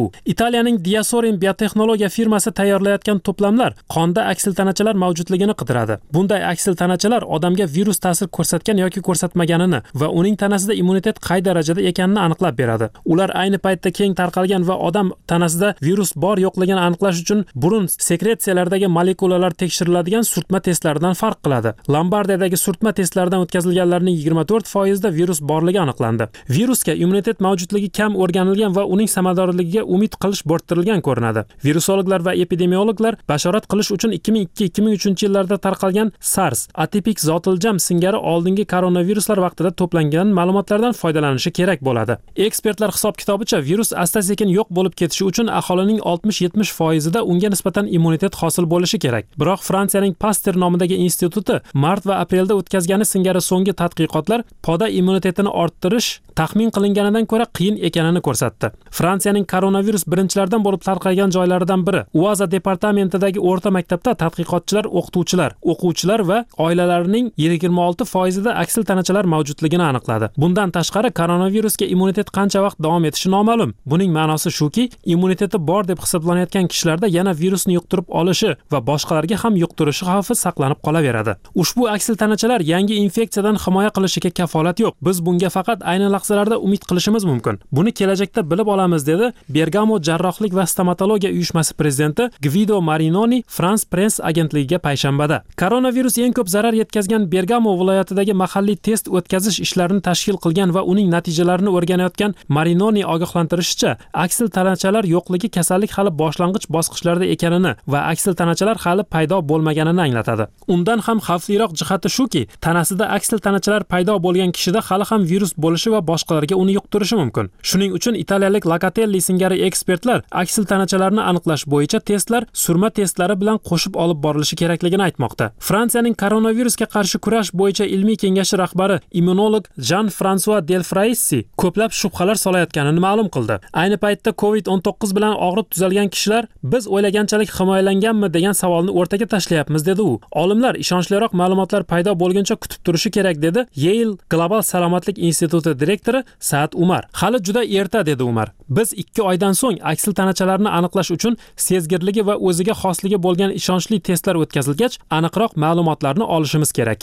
S8: Italiyaning Diasorin biotexnologiya firmasi tayyorlayotgan to'plamlar qonda aksiltanachalar mavjudligini qidiradi. Bunday aksiltanachalar odamga virus ta'sir ko'rsatgan yoki ko'rsatmaganini va uning tanasida immunitet qay darajada ekanini aniqlab beradi. Ular ayni paytda keng tarqalgan va odam tanasida virus bor yo'qligini aniqlash uchun burun sekretsiyalaridagi molekulalar tekshiriladigan surtma testlaridan farq qiladi. Lombardiyadagi surtma testlaridan o'tkazilganlarning yigirma to'rt foizida virus borligi aniqlandi. Virusga immunitet mavjudligi kam o'rganilgan va uning samaradorligiga umid qilish bo'rttirilgan ko'rinadi. Virusologlar va epidemiologlar bashorat qilish uchun ikki ming ikki ikki ming uchinchi yillarda tarqalgan SARS, atipik zotiljam singari oldingi koronaviruslar vaqtida to'plangan ma'lumotlardan foydalanishi kerak bo'ladi. Ekspertlar hisob-kitobicha virus asta-sekin yo'q bo'lib ketishi uchun aholining oltmish yetmish foizida unga nisbatan immunitet hosil bo'lishi kerak. Biroq Fransiyaning Pasteur nomidagi instituti mart va aprelda o'tkazgani singari so'nggi tadqiqotlar poda immunitetini orttirish taxmin qilinganidan ko'ra qiyin ekanini ko'rsatdi. Fransiyaning koronavirus birinchilardan bo'lib tarqalgan joylaridan biri Uaza departamentidagi o'rta maktabda tadqiqotchilar o'qituvchilar, o'quvchilar va oilalarining yigirma olti foizida aksiltanachalar mavjudligini aniqladi. Bundan tashqari koronavirusga immunitet qancha vaqt davom etishi noma'lum. Buning ma'nosi shuki, immuniteti bor deb hisoblanayotgan kishilarda yana virusni yuqtirib olishi va boshqalarga ham yuqtirishi xavfi saqlanib qolaveradi. Ushbu aksiltanachalar yangi infeksiyadan himoya qilishiga kafolat yo'q. Biz bunga faqat ayni lahzalarda umid qilishimiz mumkin. Buni kelajakda bilib olamiz dedi Bergamo jarrohlik va stomatologiya uyushmasi prezidenti Guido Marinoni France Press agentligiga payshanbada. Koronavirus eng ko'p zarar yetkazgan Bergamo viloyatidagi mahalliy test o'tkazish ishlarini tashkil qilgan va uning natijalarini o'rganayotgan Marinoni ogohlantirishicha, aksiltanachalar yo'qligi kasallik hali boshlang'ich bosqichlarda ekanini va aksiltanachalar hali paydo bo'lmaganini anglatadi. Undan ham xavfliroq jihati shuki, tanasida aksiltanachalar paydo bo'lgan kishida hali ham virus bo'lishi va boshqalarga uni yuqtirishi mumkin. Shuning uchun italiyalik Locatelli singari ekspertlar aksiltanachalarni aniqlash bo'yicha testlar surma testlari bilan qo'shib olib borilishi kerakligini aytmoqda. Fransiyaning koronavirusga qarshi kurash bo'yicha ilmiy kengashi rahbari immunolog Jean-François Delfraissi ko'plab shubhalar solayotganini ma'lum qildi. Ayni paytda COVID o'n to'qqiz bilan og'rib tuzalgan kishilar biz o'ylaganchalik himoyalanganmi degan savolni o'rtaga tashlayapmiz dedi u. Olimlar ishonchliroq ma'lumotlar paydo bo'lguncha kutib turishi kerak dedi Yale Global salomatlik instituti direktori Saad Umar. Hali juda erta dedi Umar. Biz ikki oydan so'ng aksiltanachalarni aniqlash uchun sezgirligi va o'ziga xosligi bo'lgan ishonchli testlar o'tkazilgach, aniqroq ma'lumotlarni olishimiz kerak.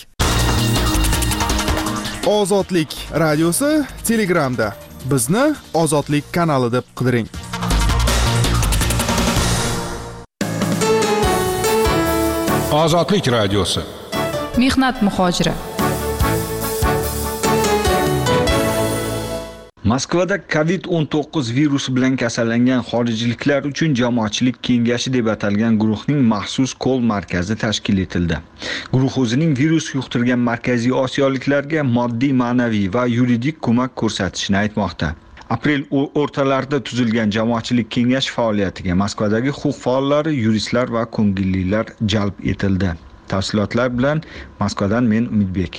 S16: Ozodlik radiosi Telegramda. Bizni Ozodlik kanali deb qidiring.
S9: Ozodlik radiosi.
S3: Mehnat muhojiri.
S14: Moskvada COVID o'n to'qqiz virusi bilan kasallangan xorijliklar uchun jamoatchilik kengashi deb atalgan guruhning maxsus kol markazi tashkil etildi. Guruh o'zining virus yuqtirgan Markaziy Osiyoliklarga moddiy, ma'naviy va yuridik ko'mak ko'rsatishini aytmoqda. Aprel o'rtalarida tuzilgan jamoatchilik kengashi faoliyatiga Moskvadagi huquq faollari, yuristlar va ko'ngillilar jalb etildi. Tafsilotlar bilan Moskvadan men Umidbek.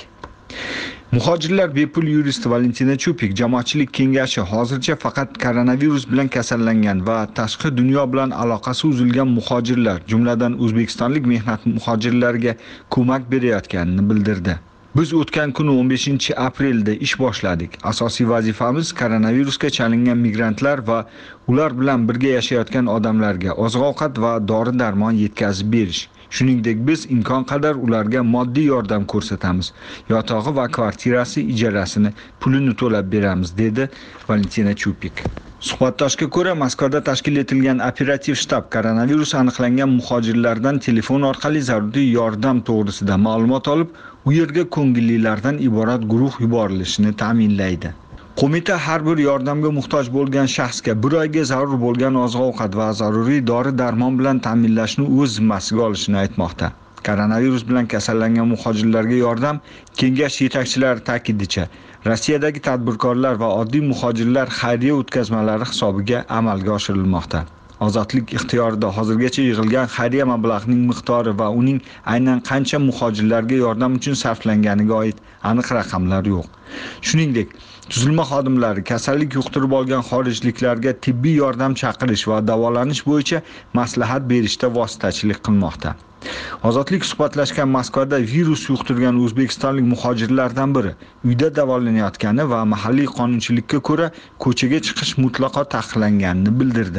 S14: Muhojirlar bepul yuristi Valentina Chupik jamoatchilik kengashi hozircha faqat koronavirus bilan kasallangan va tashqi dunyo bilan aloqasi uzilgan muhojirlar, jumladan o'zbekistonlik mehnat muhojirlariga ko'mak berayotganini bildirdi. Biz o'tgan kuni o'n beshinchi aprelda ish boshladik. Asosiy vazifamiz koronavirusga chalingan migrantlar va ular bilan birga yashayotgan odamlarga oziq-ovqat va dori-darmon yetkazib berish. Shuningdek, biz imkon qadar ularga moddiy yordam ko'rsatamiz. Yotog'i va kvartirasi ijarasini pulini to'lab beramiz, dedi Valentina Chupik. Suhbatdoshga ko'ra, Moskvada tashkil etilgan operativ shtab koronavirus aniqlangan muhojirlardan telefon orqali zaruriy yordam to'g'risida ma'lumot olib, u yerga ko'ngillilardan iborat guruh yuborilishini ta'minlaydi. Qo'mita har bir yordamga muhtoj bo'lgan shaxsga bir oyga zarur bo'lgan oziq-ovqat va zaruriy dori-darmon bilan ta'minlashni o'z zimmasiga olishini aytmoqda. Koronavirus bilan kasallangan muhojirlarga yordam kengash yetakchilari ta'kidicha Rossiyadagi tadbirkorlar va oddiy muhojirlar xayriya o'tkazmalari hisobiga amalga oshirilmoqda. Ozodlik ixtiyorida hozirgacha yig'ilgan xayriya mablag'ining miqdori va uning aynan qancha muhojirlarga yordam uchun sarflanganiga oid aniq raqamlar yo'q. Shuningdek, tuzilma xodimlari kasallik yuqtirib olgan xorijliklarga tibbiy yordam chaqirish va davolanish bo'yicha maslahat berishda vositachilik qilmoqda. Ozodlik suhbatlashgan Moskvada virus yuqtirgan o'zbekistonlik muhojirlardan biri uyda davolanayotgani va mahalliy qonunchilikka ko'ra ko'chaga chiqish mutlaqo taqiqlanganini bildirdi.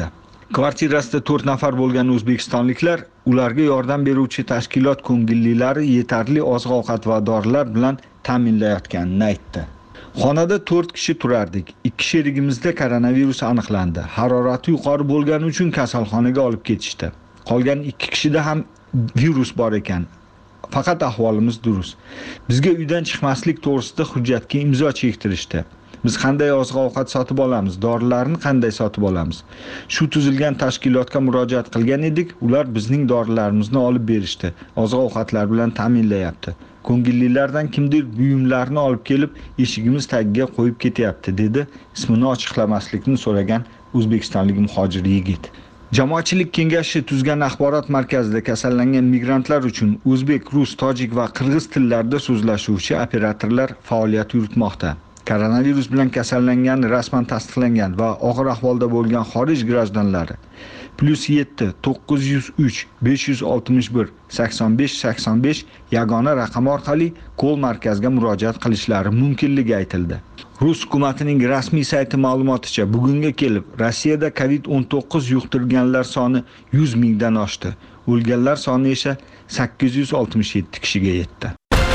S14: Kvartirasida to'rt nafar bo'lgan o'zbekistonliklar ularga yordam beruvchi tashkilot ko'ngillilari yetarli oziq-ovqat va dorilar bilan ta'minlayotganini aytdi. Xonada to'rt kishi turardik. Ikki sherigimizda koronavirus aniqlandi. Harorati yuqori bo'lgani uchun kasalxonaga olib ketishdi. Qolgan ikki kishida ham virus bor ekan. Faqat ahvolimiz durust. Bizga uydan chiqmaslik to'g'risida hujjatga imzo chektirishdi. Biz qanday oziq-ovqat sotib olamiz, dorilarni qanday sotib olamiz? Shu tuzilgan tashkilotga murojaat qilgan edik, ular bizning dorilarimizni olib berishdi. Oziq-ovqatlar bilan ta'minlayapti. Ko'ngillilardan kimdir buyumlarni olib kelib, eshigimiz tagiga qo'yib ketyapti, dedi ismini ochiqlamaslikni so'ragan o'zbekistonlik muhojir yigit. Jamoatchilik kengashi tuzgan axborot markazida kasallangan migrantlar uchun o'zbek, rus, tojik va qirg'iz tillarida so'zlashuvchi operatorlar faoliyat yuritmoqda. Koronavirus bilan kasallangani rasman tasdiqlangan va og'ir ahvolda bo'lgan xorij grajdanlari plus yetti to'qqiz yuz uch besh yuz oltmish bir sakson besh sakson besh yagona raqam orqali kol markazga murojaat qilishlari mumkinligi aytildi. Rus hukumatining rasmiy sayti ma'lumoticha bugunga kelib Rossiyada covid o'n to'qqiz yuqtirganlar soni yuz mingdan oshdi. O'lganlar soni esa sakkiz yuz oltmish yetti kishiga yetdi.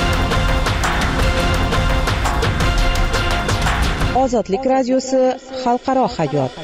S5: Ozodlik radiosi xalqaro hayot.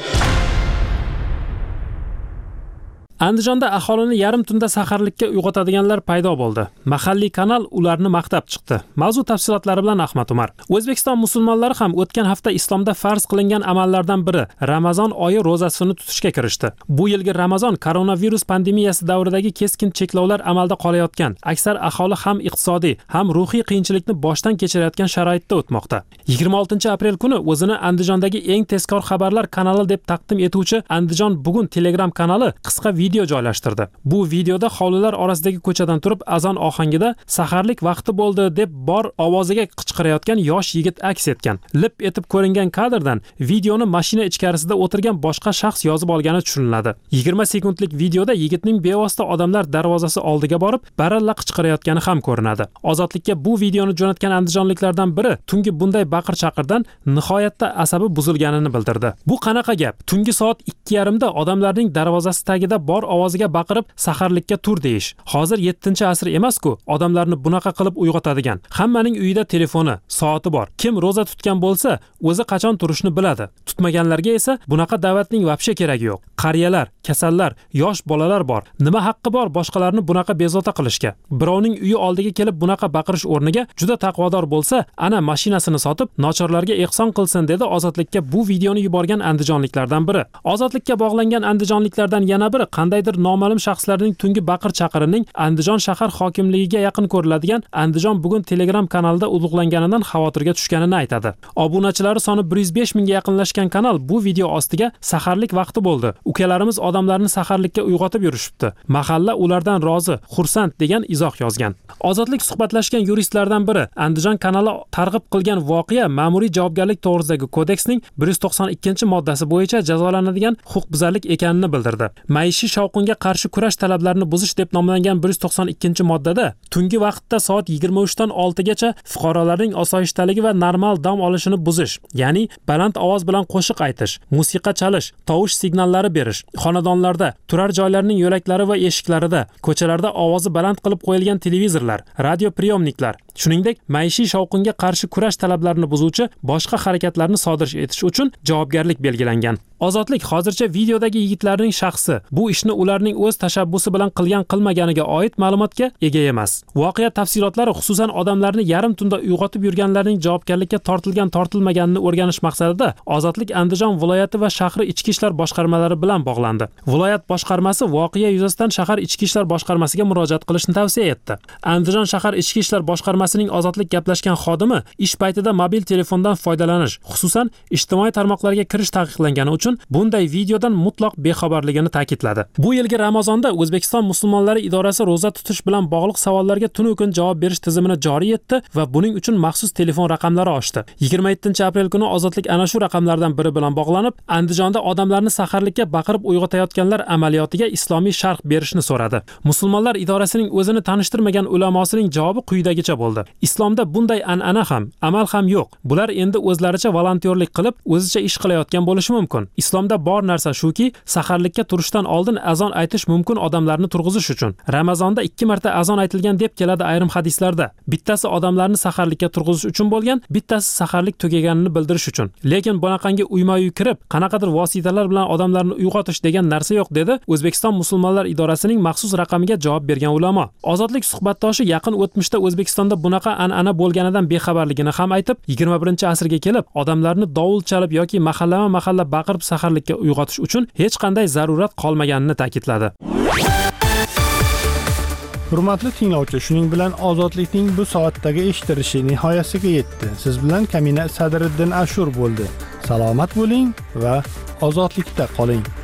S8: Andijonda aholini yarim tunda saharlikka uyg'otadiganlar paydo bo'ldi. Mahalliy kanal ularni maqtab chiqdi. Mavzu tafsilotlari bilan Ahmad Umar. O'zbekiston musulmonlari ham o'tgan hafta islomda farz qilingan amallardan biri Ramazon oyi ro'zasini tutishga kirishdi. Bu yilgi Ramazon koronavirus pandemiyasi davridagi keskin cheklovlar amalda qolayotgan, aksar aholi ham iqtisodiy, ham ruhiy qiyinchilikni boshdan kechirayotgan sharoitda o'tmoqda. yigirma oltinchi aprel kuni o'zini Andijondagi eng tezkor xabarlar kanali deb taqdim etuvchi Andijon bugun Telegram kanali qisqa video video joylashtirdi. Bu videoda hovlilar orasidagi ko'chadan turib azon ohangida saharlik vaqti bo'ldi deb bor ovoziga qichqirayotgan yosh yigit aks etgan. Lip etib ko'ringan kadrdan videoni mashina ichkarisida o'tirgan boshqa shaxs yozib olgani tushuniladi. yigirma sekundlik videoda yigitning bevosita odamlar darvozasi oldiga borib baralla qichqirayotgani ham ko'rinadi. Ozodlikka bu videoni jo'natgan andijonliklardan biri tungi bunday baqir-chaqirdan nihoyatda asabi buzilganini bildirdi. Bu qanaqa gap? Tungi soat ikki yarim da odamlarning darvozasi tagida bor ovoziga baqirib saharlikka tur deyish. Hozir yettinchi asr emas-ku, odamlarni bunaqa qilib uyg'otadigan. Hammaning uyida telefoni, soati bor. Kim roza tutgan bo'lsa, o'zi qachon turishni biladi. Tutmaganlarga esa bunaqa da'vatning vobshe keragi yo'q. Qariyalar, kasallar, yosh bolalar bor. Nima haqqi bor boshqalarni bunaqa bezovta qilishga? Birovning uyi oldiga kelib bunaqa baqirish o'rniga juda taqvodor bo'lsa, ana mashinasini sotib nochorlarga ehson qilsin, dedi Ozodlikka bu videoni yuborgan andijonliklardan biri. Ozodlikka bog'langan andijonliklardan yana biri qandaydir noma'lum shaxslarning tungi baqir-chaqirining Andijon shahar hokimligiga yaqin ko'riladigan Andijon bugun Telegram kanalida ulug'langanidan xavotirga tushganini aytadi. Obunachilari soni bir yuz besh mingga yaqinlashgan kanal bu video ostiga saharlik vaqti bo'ldi. Ukalarimiz odamlarni saharlikka uyg'otib yurishibdi. Mahalla ulardan rozi, xursand degan izoh yozgan. Ozodlik suhbatlashgan yuristlardan biri Andijon kanali targ'ib qilgan voqea ma'muriy javobgarlik to'g'risidagi kodeksning bir yuz to'qson ikkinchi moddasi bo'yicha jazolanadigan huquqbuzarlik ekanini bildirdi. Maishiy shovqinga qarshi kurash talablarini buzish deb nomlangan bir yuz to'qson ikkinchi moddada tungi vaqtda soat yigirma uch dan oltigacha fuqarolarning osoyishtaligi va normal dam olishini buzish, ya'ni baland ovoz bilan qo'shiq aytish, musiqa chalish, tovush signallari berish, xonadonlarda, turar joylarning yo'laklari va eshiklarida, ko'chalarda ovozi baland qilib qo'yilgan televizorlar, radio priyomniklar, shuningdek maishiy shovqinga qarshi kurash talablarini buzuvchi boshqa harakatlarni sodir etish uchun javobgarlik belgilangan. Ozodlik hozircha videodagi yigitlarning shaxsi, bu ishni ularning o'z tashabbusi bilan qilgan qilmaganiga oid ma'lumotga ega emas. Voqea tafsilotlari, xususan odamlarni yarim tunda uyg'otib yurganlarning javobgarlikka tortilgan tortilmaganini o'rganish maqsadida Ozodlik Andijon viloyati va shahri ichki ishlar boshqarmalari bilan bog'landi. Viloyat boshqarmasi voqea yuzasidan shahar ichki ishlar boshqarmasiga murojaat qilishni tavsiya etdi. Andijon shahar ichki ishlar boshqarmasining Ozodlik gaplashgan xodimi ish paytida mobil telefondan foydalanish, xususan ijtimoiy tarmoqlarga kirish taqiqlangani uchun bunday videodan mutlaq bexabarligini ta'kidladi. Bu yilgi Ramazonda O'zbekiston musulmonlari idorasi roza tutish bilan bog'liq savollarga tunu kun javob berish tizimini joriy etdi va buning uchun maxsus telefon raqamlari ochdi. yigirma yettinchi aprel kuni Ozodlik ana shu raqamlardan biri bilan bog'lanib, Andijonda odamlarni saharlikka baqirib uyg'otayotganlar amaliyotiga islomiy sharh berishni so'radi. Musulmonlar idorasining o'zini tanishtirmagan ulamosining javobi quyidagicha bo'ldi. bo'ldi. Islomda bunday an'ana ham, amal ham yo'q. Bular endi o'zlaricha volontyorlik qilib, o'zicha ish qilayotgan bo'lishi mumkin. Islomda bor narsa shuki, saharlikka turishdan oldin azon aytish mumkin odamlarni turg'izish uchun. Ramazonda ikki marta azon aytilgan deb keladi ayrim hadislarda. Bittasi odamlarni saharlikka turg'izish uchun bo'lgan, bittasi saharlik tugaganini bildirish uchun. Lekin bunaqangi uyma-uy kirib, qanaqadir vositalar bilan odamlarni uyg'otish degan narsa yo'q, dedi O'zbekiston musulmonlar idorasining maxsus raqamiga javob bergan ulamo. Ozodlik suhbatdoshi yaqin o'tmishda O'zbekistonda bunaqa an'ana bo'lganidan bexabarligini ham aytib, yigirma birinchi asrga kelib, odamlarni dovul chalib yoki mahallama-mahalla baqirib saharlikka uyg'otish uchun hech qanday zarurat qolmaganini ta'kidladi.
S1: Hurmatli tinglovchi, shuning bilan ozodlikning bu soatdagi eshittirishi nihoyasiga yetdi. Siz bilan Kamina Sadriddin Ashur bo'ldi. Salomat bo'ling va ozodlikda qoling.